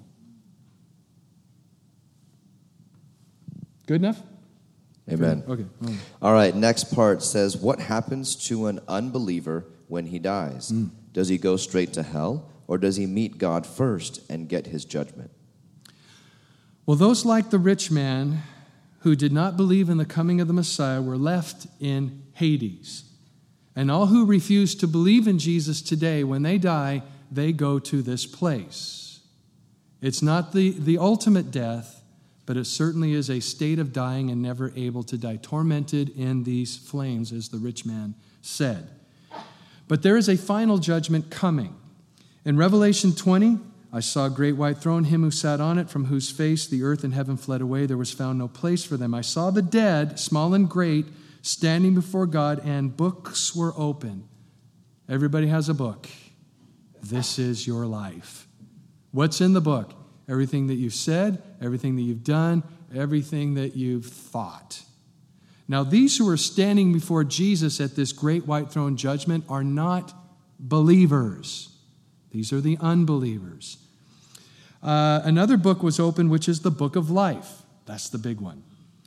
Good enough? Amen. Okay. okay. All right, next part says, what happens to an unbeliever when he dies? Mm. Does he go straight to hell, or does he meet God first and get his judgment? Well, those like the rich man who did not believe in the coming of the Messiah were left in Hades. And all who refuse to believe in Jesus today, when they die, they go to this place. It's not the, the ultimate death, but it certainly is a state of dying and never able to die, tormented in these flames, as the rich man said. But there is a final judgment coming. In Revelation twenty, I saw a great white throne, him who sat on it, from whose face the earth and heaven fled away. There was found no place for them. I saw the dead, small and great, standing before God, and books were open. Everybody has a book. This is your life. What's in the book? Everything that you've said, everything that you've done, everything that you've thought. Now, these who are standing before Jesus at this great white throne judgment are not believers. These are the unbelievers. Uh, another book was opened, which is the book of life. That's the big one.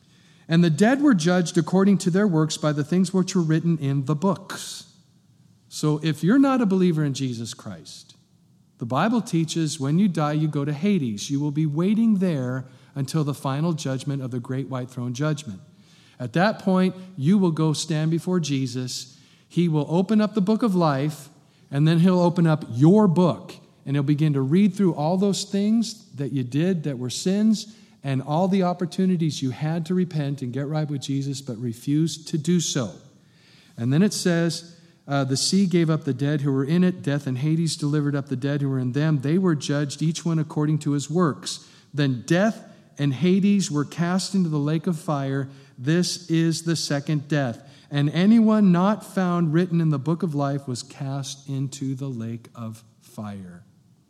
And the dead were judged according to their works by the things which were written in the books. So if you're not a believer in Jesus Christ, the Bible teaches when you die, you go to Hades. You will be waiting there until the final judgment of the great white throne judgment. At that point, you will go stand before Jesus. He will open up the book of life, and then he'll open up your book, and he'll begin to read through all those things that you did that were sins and all the opportunities you had to repent and get right with Jesus, but refused to do so. And then it says, uh, the sea gave up the dead who were in it. Death and Hades delivered up the dead who were in them. They were judged, each one according to his works. Then death and Hades were cast into the lake of fire. This is the second death. And anyone not found written in the book of life was cast into the lake of fire.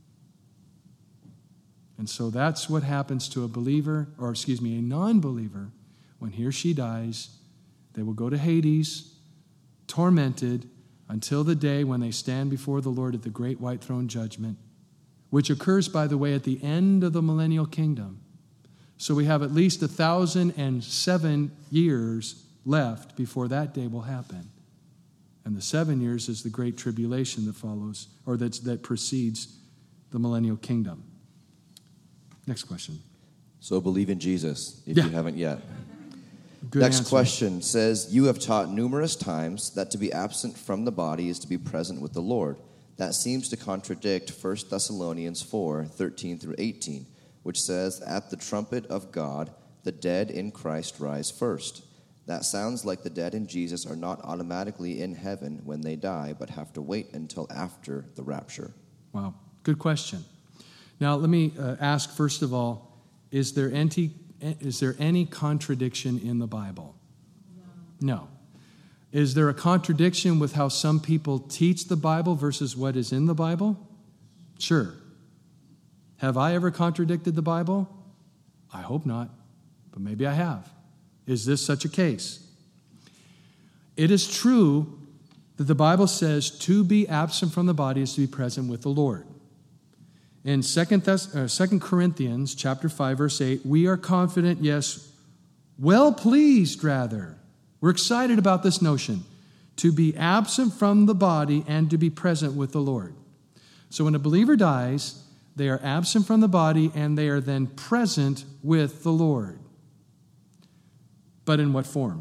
And so that's what happens to a believer, or excuse me, a non-believer, when he or she dies. They will go to Hades, tormented, until the day when they stand before the Lord at the great white throne judgment, which occurs, by the way, at the end of the millennial kingdom. So we have at least a thousand and seven years left before that day will happen. And the seven years is the great tribulation that follows, or that's, that precedes the millennial kingdom. Next question. So believe in Jesus if yeah. you haven't yet. Good Next answer. question says, you have taught numerous times that to be absent from the body is to be present with the Lord. That seems to contradict First Thessalonians four, thirteen through eighteen, which says, at the trumpet of God, the dead in Christ rise first. That sounds like the dead in Jesus are not automatically in heaven when they die, but have to wait until after the rapture. Wow, good question. Now, let me uh, ask, first of all, is there any, is there any contradiction in the Bible? No. No. Is there a contradiction with how some people teach the Bible versus what is in the Bible? Sure. Have I ever contradicted the Bible? I hope not, but maybe I have. Is this such a case? It is true that the Bible says to be absent from the body is to be present with the Lord. In Second Corinthians chapter five, verse eight, we are confident, yes, well pleased rather. We're excited about this notion, to be absent from the body and to be present with the Lord. So when a believer dies, they are absent from the body and they are then present with the Lord. But in what form?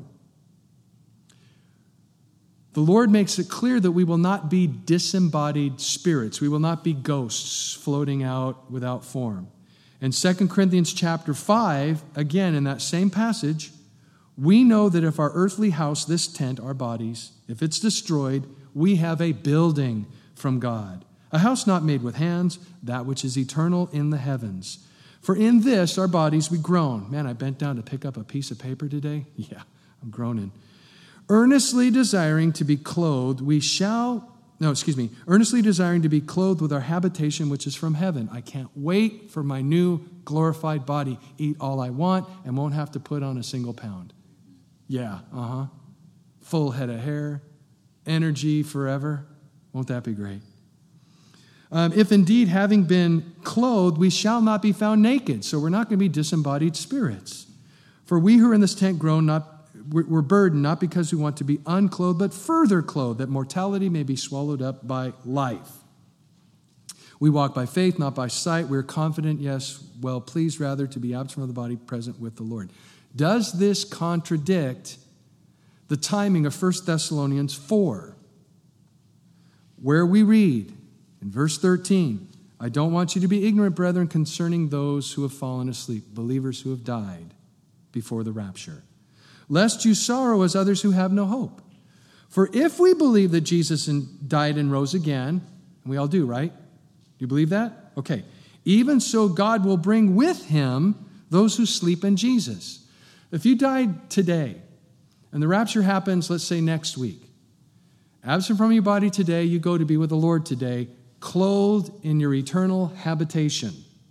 The Lord makes it clear that we will not be disembodied spirits. We will not be ghosts floating out without form. In Second Corinthians chapter five, again in that same passage, we know that if our earthly house, this tent, our bodies, if it's destroyed, we have a building from God. A house not made with hands, that which is eternal in the heavens. For in this our bodies we groan. Man, I bent down to pick up a piece of paper today. Yeah, I'm groaning. Earnestly desiring to be clothed, we shall, no, excuse me, earnestly desiring to be clothed with our habitation which is from heaven. I can't wait for my new glorified body. Eat all I want and won't have to put on a single pound. Yeah, uh-huh. Full head of hair, energy forever. Won't that be great? Um, if indeed, having been clothed, we shall not be found naked. So we're not going to be disembodied spirits. For we who are in this tent groan, not we're burdened, not because we want to be unclothed, but further clothed, that mortality may be swallowed up by life. We walk by faith, not by sight. We're confident, yes, well pleased rather to be absent from the body, present with the Lord. Does this contradict the timing of First Thessalonians four, where we read in verse thirteen, I don't want you to be ignorant, brethren, concerning those who have fallen asleep, believers who have died before the rapture, lest you sorrow as others who have no hope. For if we believe that Jesus died and rose again, and we all do, right? Do you believe that? Okay. Even so, God will bring with him those who sleep in Jesus. If you died today, and the rapture happens, let's say next week, absent from your body today, you go to be with the Lord today, clothed in your eternal habitation.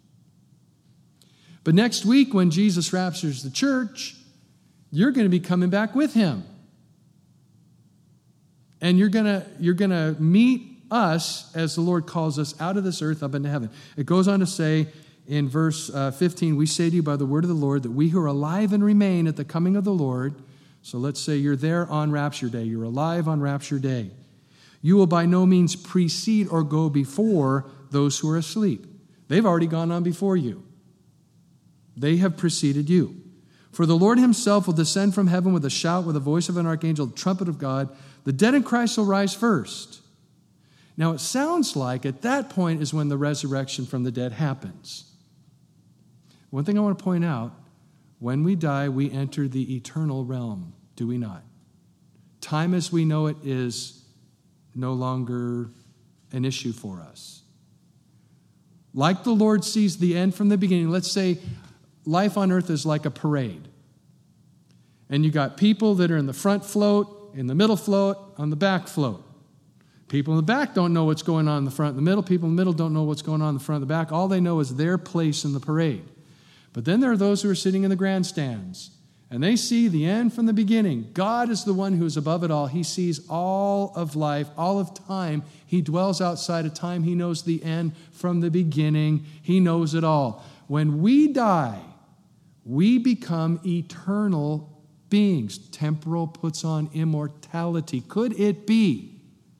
But next week, when Jesus raptures the church, you're going to be coming back with him. And you're going to, you're going to meet us as the Lord calls us out of this earth up into heaven. It goes on to say, in verse uh, fifteen, we say to you by the word of the Lord that we who are alive and remain at the coming of the Lord, so let's say you're there on Rapture Day, you're alive on Rapture Day, you will by no means precede or go before those who are asleep. They've already gone on before you. They have preceded you. For the Lord himself will descend from heaven with a shout, with the voice of an archangel, the trumpet of God. The dead in Christ will rise first. Now it sounds like at that point is when the resurrection from the dead happens. One thing I want to point out, when we die, we enter the eternal realm, do we not? Time as we know it is no longer an issue for us. Like the Lord sees the end from the beginning, let's say life on earth is like a parade. And you got people that are in the front float, in the middle float, on the back float. People in the back don't know what's going on in the front and the middle. People in the middle don't know what's going on in the front and the back. All they know is their place in the parade. But then there are those who are sitting in the grandstands, and they see the end from the beginning. God is the one who is above it all. He sees all of life, all of time. He dwells outside of time. He knows the end from the beginning. He knows it all. When we die, we become eternal beings. Temporal puts on immortality. Could it be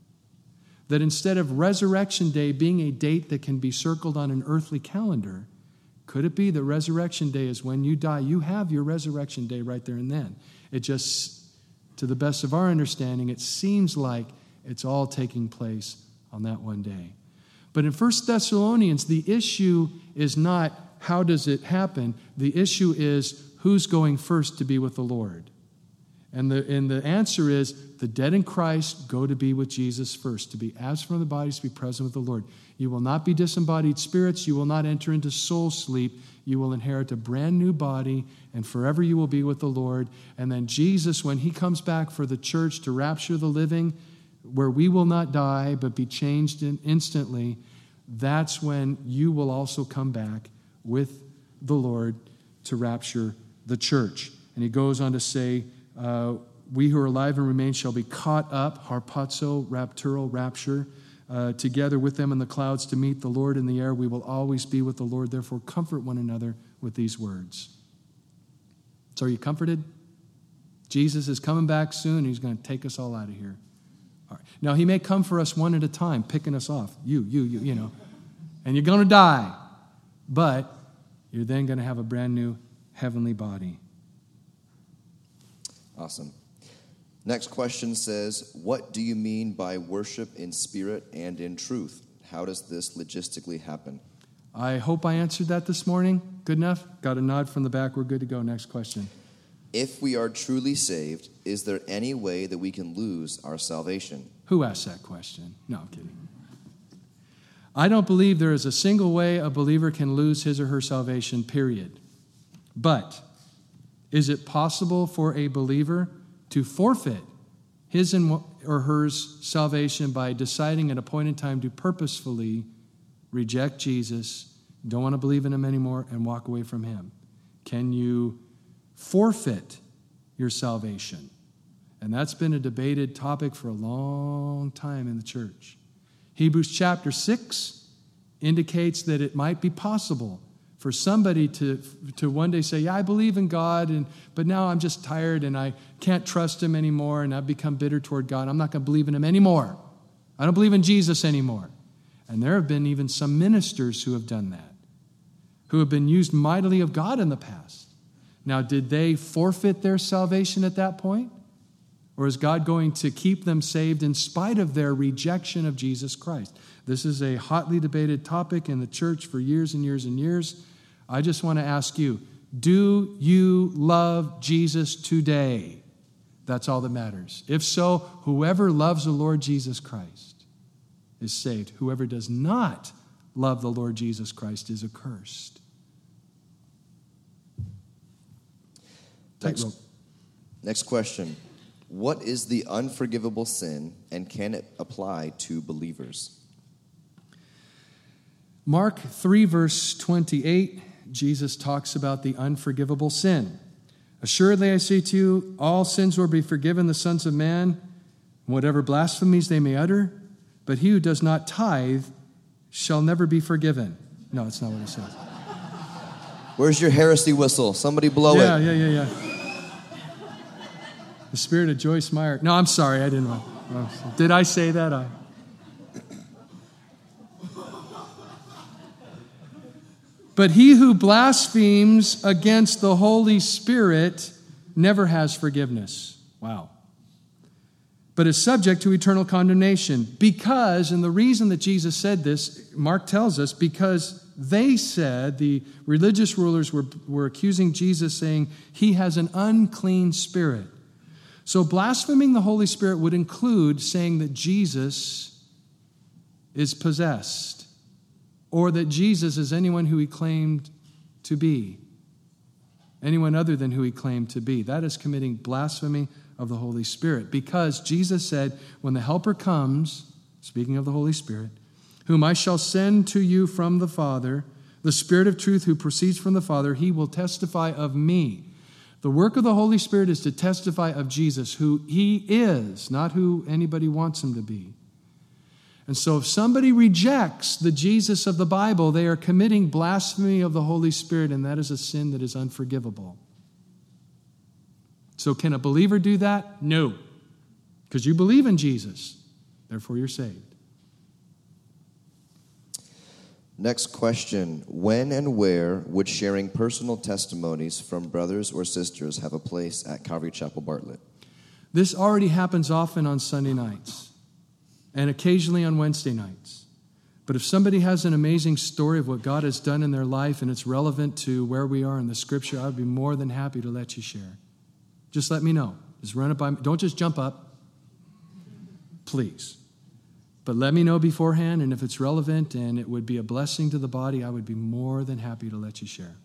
that instead of Resurrection Day being a date that can be circled on an earthly calendar, could it be that Resurrection Day is when you die? You have your Resurrection Day right there and then. It just, to the best of our understanding, it seems like it's all taking place on that one day. But in First Thessalonians, the issue is not how does it happen. The issue is who's going first to be with the Lord. And the, and the answer is the dead in Christ go to be with Jesus first, to be absent from the bodies, to be present with the Lord. You will not be disembodied spirits. You will not enter into soul sleep. You will inherit a brand new body, and forever you will be with the Lord. And then Jesus, when he comes back for the church to rapture the living, where we will not die but be changed in instantly, that's when you will also come back with the Lord to rapture the church. And he goes on to say, uh, we who are alive and remain shall be caught up, harpazo, raptural, rapture, uh, together with them in the clouds to meet the Lord in the air. We will always be with the Lord. Therefore, comfort one another with these words. So are you comforted? Jesus is coming back soon. He's going to take us all out of here. All right. Now, he may come for us one at a time, picking us off. You, you, you, you know. And you're going to die. But you're then going to have a brand new heavenly body. Awesome. Next question says, what do you mean by worship in spirit and in truth? How does this logistically happen? I hope I answered that this morning. Good enough? Got a nod from the back. We're good to go. Next question. If we are truly saved, is there any way that we can lose our salvation? Who asked that question? No, I'm kidding. I don't believe there is a single way a believer can lose his or her salvation, period. But is it possible for a believer to forfeit his or her salvation by deciding at a point in time to purposefully reject Jesus, don't want to believe in him anymore, and walk away from him? Can you forfeit your salvation? And that's been a debated topic for a long time in the church. Hebrews chapter six indicates that it might be possible for somebody to, to one day say, yeah, I believe in God, and but now I'm just tired and I can't trust him anymore, and I've become bitter toward God. I'm not going to believe in him anymore. I don't believe in Jesus anymore. And there have been even some ministers who have done that, who have been used mightily of God in the past. Now, did they forfeit their salvation at that point? Or is God going to keep them saved in spite of their rejection of Jesus Christ? This is a hotly debated topic in the church for years and years and years. I just want to ask you, do you love Jesus today? That's all that matters. If so, whoever loves the Lord Jesus Christ is saved. Whoever does not love the Lord Jesus Christ is accursed. Next, next question. What is the unforgivable sin, and can it apply to believers? Mark three, verse twenty-eight, Jesus talks about the unforgivable sin. Assuredly, I say to you, all sins will be forgiven the sons of man, whatever blasphemies they may utter, but he who does not tithe shall never be forgiven. No, that's not what it says. Where's your heresy whistle? Somebody blow yeah, it. Yeah, yeah, yeah, yeah. The spirit of Joyce Meyer. No, I'm sorry. I didn't want. Oh, did I say that? I... But he who blasphemes against the Holy Spirit never has forgiveness. Wow. But is subject to eternal condemnation. Because, and the reason that Jesus said this, Mark tells us, because they said, the religious rulers were, were accusing Jesus, saying, he has an unclean spirit. So blaspheming the Holy Spirit would include saying that Jesus is possessed, or that Jesus is anyone who he claimed to be, anyone other than who he claimed to be. That is committing blasphemy of the Holy Spirit, because Jesus said, when the Helper comes, speaking of the Holy Spirit, whom I shall send to you from the Father, the Spirit of truth who proceeds from the Father, he will testify of me. The work of the Holy Spirit is to testify of Jesus, who he is, not who anybody wants him to be. And so if somebody rejects the Jesus of the Bible, they are committing blasphemy of the Holy Spirit, and that is a sin that is unforgivable. So can a believer do that? No. Because you believe in Jesus. Therefore, you're saved. Next question. When and where would sharing personal testimonies from brothers or sisters have a place at Calvary Chapel Bartlett? This already happens often on Sunday nights and occasionally on Wednesday nights. But if somebody has an amazing story of what God has done in their life and it's relevant to where we are in the Scripture, I would be more than happy to let you share. Just let me know. Just run it by me. Don't just jump up. Please. But let me know beforehand, and if it's relevant and it would be a blessing to the body, I would be more than happy to let you share.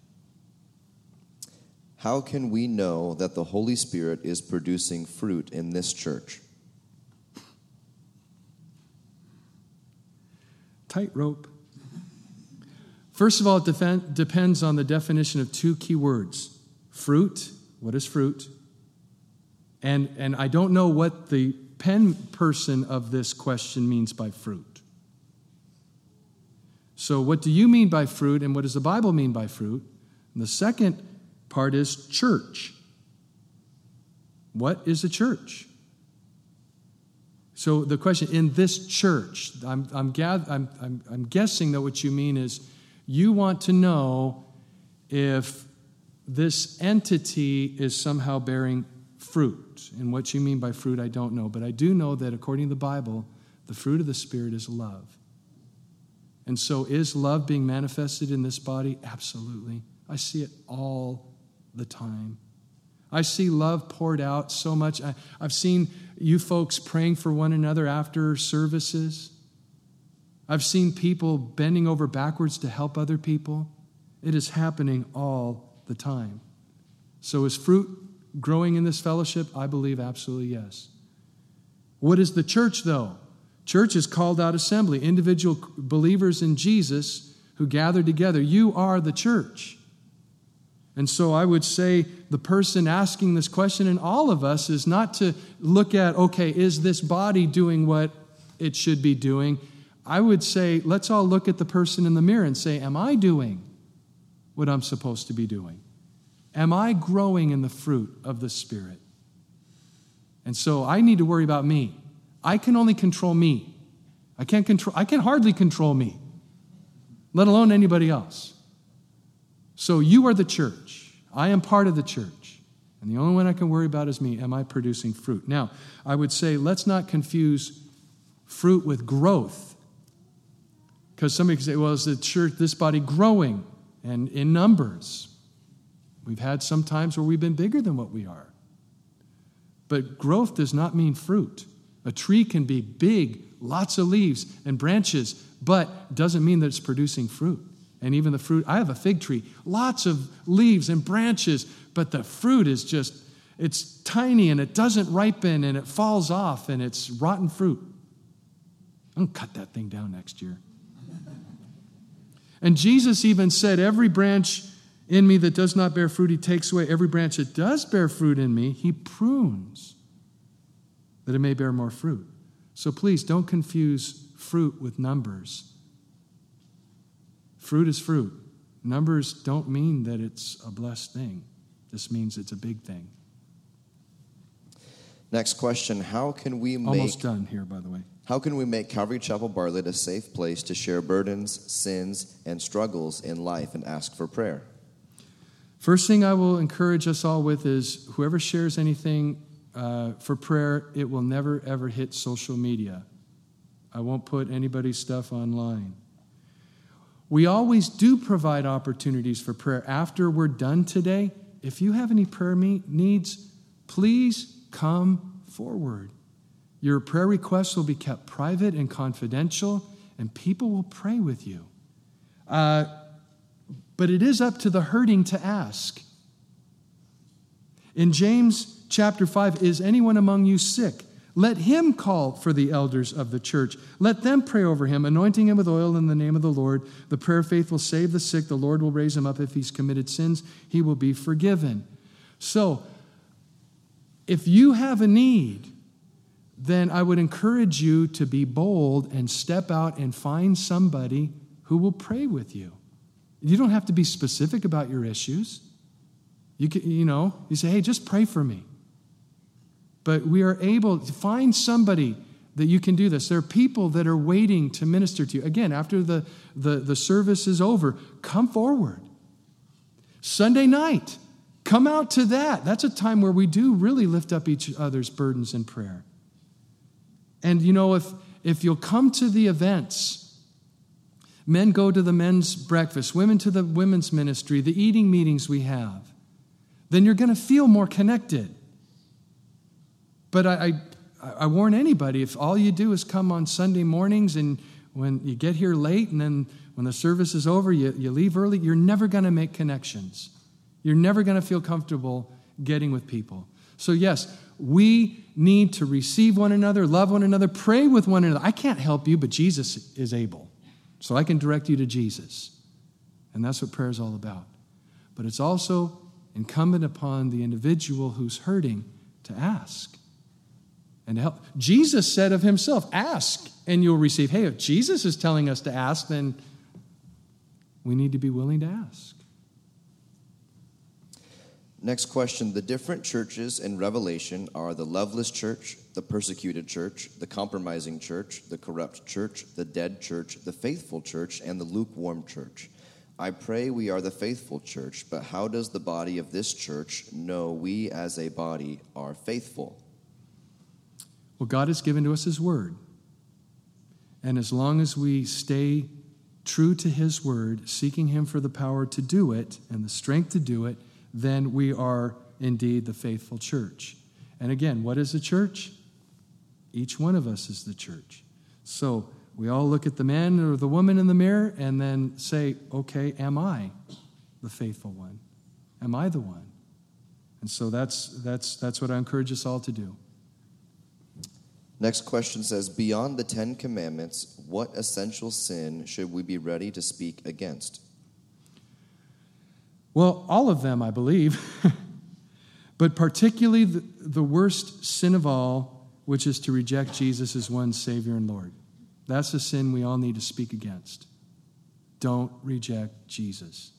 How can we know that the Holy Spirit is producing fruit in this church? Tightrope. First of all, it defend, depends on the definition of two key words. Fruit. What is fruit? And, and I don't know what the pen person of this question means by fruit. So what do you mean by fruit, and what does the Bible mean by fruit? And the second part is church. What is a church? So the question, in this church, I'm, I'm, I'm, I'm, I'm guessing that what you mean is you want to know if this entity is somehow bearing fruit. And what you mean by fruit, I don't know. But I do know that according to the Bible, the fruit of the Spirit is love. And so is love being manifested in this body? Absolutely. I see it all the time. I see love poured out so much. I, I've seen you folks praying for one another after services. I've seen people bending over backwards to help other people. It is happening all the time. So is fruit growing in this fellowship? I believe absolutely yes. What is the church, though? Church is called out assembly, individual believers in Jesus who gather together. You are the church. And so I would say the person asking this question, and all of us, is not to look at, okay, is this body doing what it should be doing? I would say, let's all look at the person in the mirror and say, am I doing what I'm supposed to be doing? Am I growing in the fruit of the Spirit? And so I need to worry about me. I can only control me. I can't control, I can hardly control me, let alone anybody else. So you are the church. I am part of the church. And the only one I can worry about is me. Am I producing fruit? Now, I would say let's not confuse fruit with growth. Because somebody could say, well, is the church, this body growing? And in numbers. We've had some times where we've been bigger than what we are. But growth does not mean fruit. A tree can be big, lots of leaves and branches, but doesn't mean that it's producing fruit. And even the fruit, I have a fig tree, lots of leaves and branches, but the fruit is just, it's tiny and it doesn't ripen and it falls off and it's rotten fruit. I'm going to cut that thing down next year. And Jesus even said, every branch in me that does not bear fruit, he takes away. Every branch that does bear fruit in me, he prunes, that it may bear more fruit. So please don't confuse fruit with numbers. Fruit is fruit. Numbers don't mean that it's a blessed thing. This means it's a big thing. Next question, how can we make... Almost done here, by the way. How can we make Calvary Chapel Bartlett a safe place to share burdens, sins, and struggles in life and ask for prayer? First thing I will encourage us all with is whoever shares anything uh, for prayer, it will never, ever hit social media. I won't put anybody's stuff online. We always do provide opportunities for prayer. After we're done today, if you have any prayer me- needs, please come forward. Your prayer requests will be kept private and confidential, and people will pray with you. Uh, but it is up to the hurting to ask. In James chapter five, is anyone among you sick? Let him call for the elders of the church. Let them pray over him, anointing him with oil in the name of the Lord. The prayer of faith will save the sick. The Lord will raise him up. If he's committed sins, he will be forgiven. So, if you have a need, then I would encourage you to be bold and step out and find somebody who will pray with you. You don't have to be specific about your issues. You can, you know, you say, hey, just pray for me. But we are able to find somebody that you can do this. There are people that are waiting to minister to you. Again, after the, the, the service is over, come forward. Sunday night, come out to that. That's a time where we do really lift up each other's burdens in prayer. And, you know, if, if you'll come to the events, men go to the men's breakfast, women to the women's ministry, the eating meetings we have, then you're going to feel more connected. But I, I, I warn anybody, if all you do is come on Sunday mornings and when you get here late and then when the service is over, you, you leave early, you're never going to make connections. You're never going to feel comfortable getting with people. So yes, we need to receive one another, love one another, pray with one another. I can't help you, but Jesus is able. So I can direct you to Jesus. And that's what prayer is all about. But it's also incumbent upon the individual who's hurting to ask and to help. Jesus said of himself, ask and you'll receive. Hey, if Jesus is telling us to ask, then we need to be willing to ask. Next question. The different churches in Revelation are the loveless church, the persecuted church, the compromising church, the corrupt church, the dead church, the faithful church, and the lukewarm church. I pray we are the faithful church, but how does the body of this church know we as a body are faithful? Well, God has given to us His Word. And as long as we stay true to His Word, seeking Him for the power to do it and the strength to do it, then we are indeed the faithful church. And again, what is the church? Each one of us is the church. So we all look at the man or the woman in the mirror and then say, okay, am I the faithful one? Am I the one? And so that's that's that's what I encourage us all to do. Next question says, beyond the Ten Commandments, what essential sin should we be ready to speak against? Well, all of them, I believe, but particularly the, the worst sin of all, which is to reject Jesus as one Savior and Lord. That's a sin we all need to speak against. Don't reject Jesus.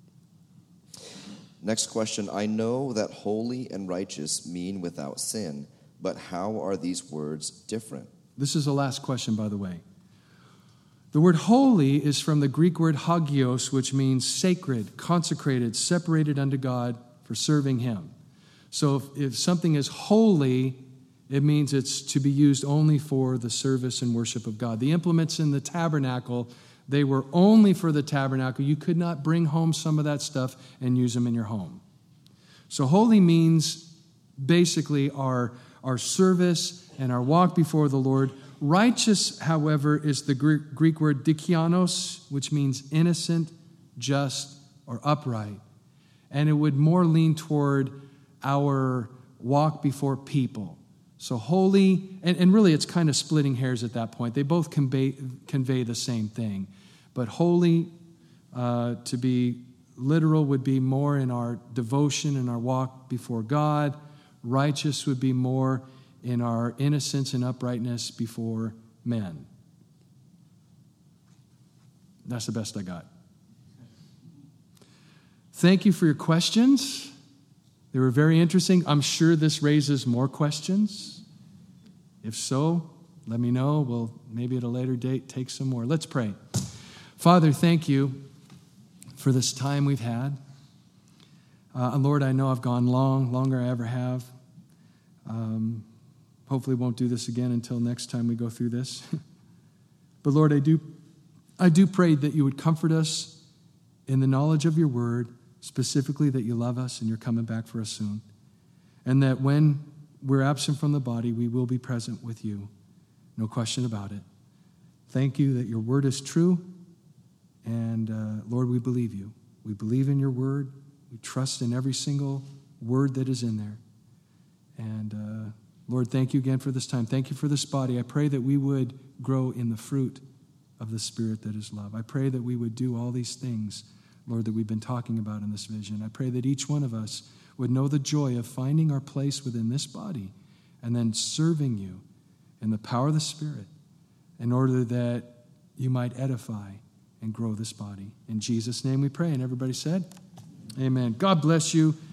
Next question. I know that holy and righteous mean without sin, but how are these words different? This is the last question, by the way. The word holy is from the Greek word hagios, which means sacred, consecrated, separated unto God for serving Him. So if, if something is holy, it means it's to be used only for the service and worship of God. The implements in the tabernacle, they were only for the tabernacle. You could not bring home some of that stuff and use them in your home. So holy means basically our, our service and our walk before the Lord. Righteous, however, is the Greek, Greek word dikianos, which means innocent, just, or upright. And it would more lean toward our walk before people. So holy, and, and really it's kind of splitting hairs at that point. They both convey, convey the same thing. But holy, uh, to be literal, would be more in our devotion and our walk before God. Righteous would be more in our innocence and uprightness before men. That's the best I got. Thank you for your questions. They were very interesting. I'm sure this raises more questions. If so, let me know. We'll maybe at a later date take some more. Let's pray. Father, thank you for this time we've had. Uh, Lord, I know I've gone long, longer I ever have. Um, hopefully won't do this again until next time we go through this. But Lord, I do, I do pray that you would comfort us in the knowledge of your word, specifically that you love us and you're coming back for us soon. And that when we're absent from the body, we will be present with you. No question about it. Thank you that your word is true. And uh, Lord, we believe you. We believe in your word. We trust in every single word that is in there. And uh, Lord, thank you again for this time. Thank you for this body. I pray that we would grow in the fruit of the Spirit that is love. I pray that we would do all these things, Lord, that we've been talking about in this vision. I pray that each one of us would know the joy of finding our place within this body and then serving you in the power of the Spirit in order that you might edify and grow this body. In Jesus' name we pray. And everybody said, amen. God bless you.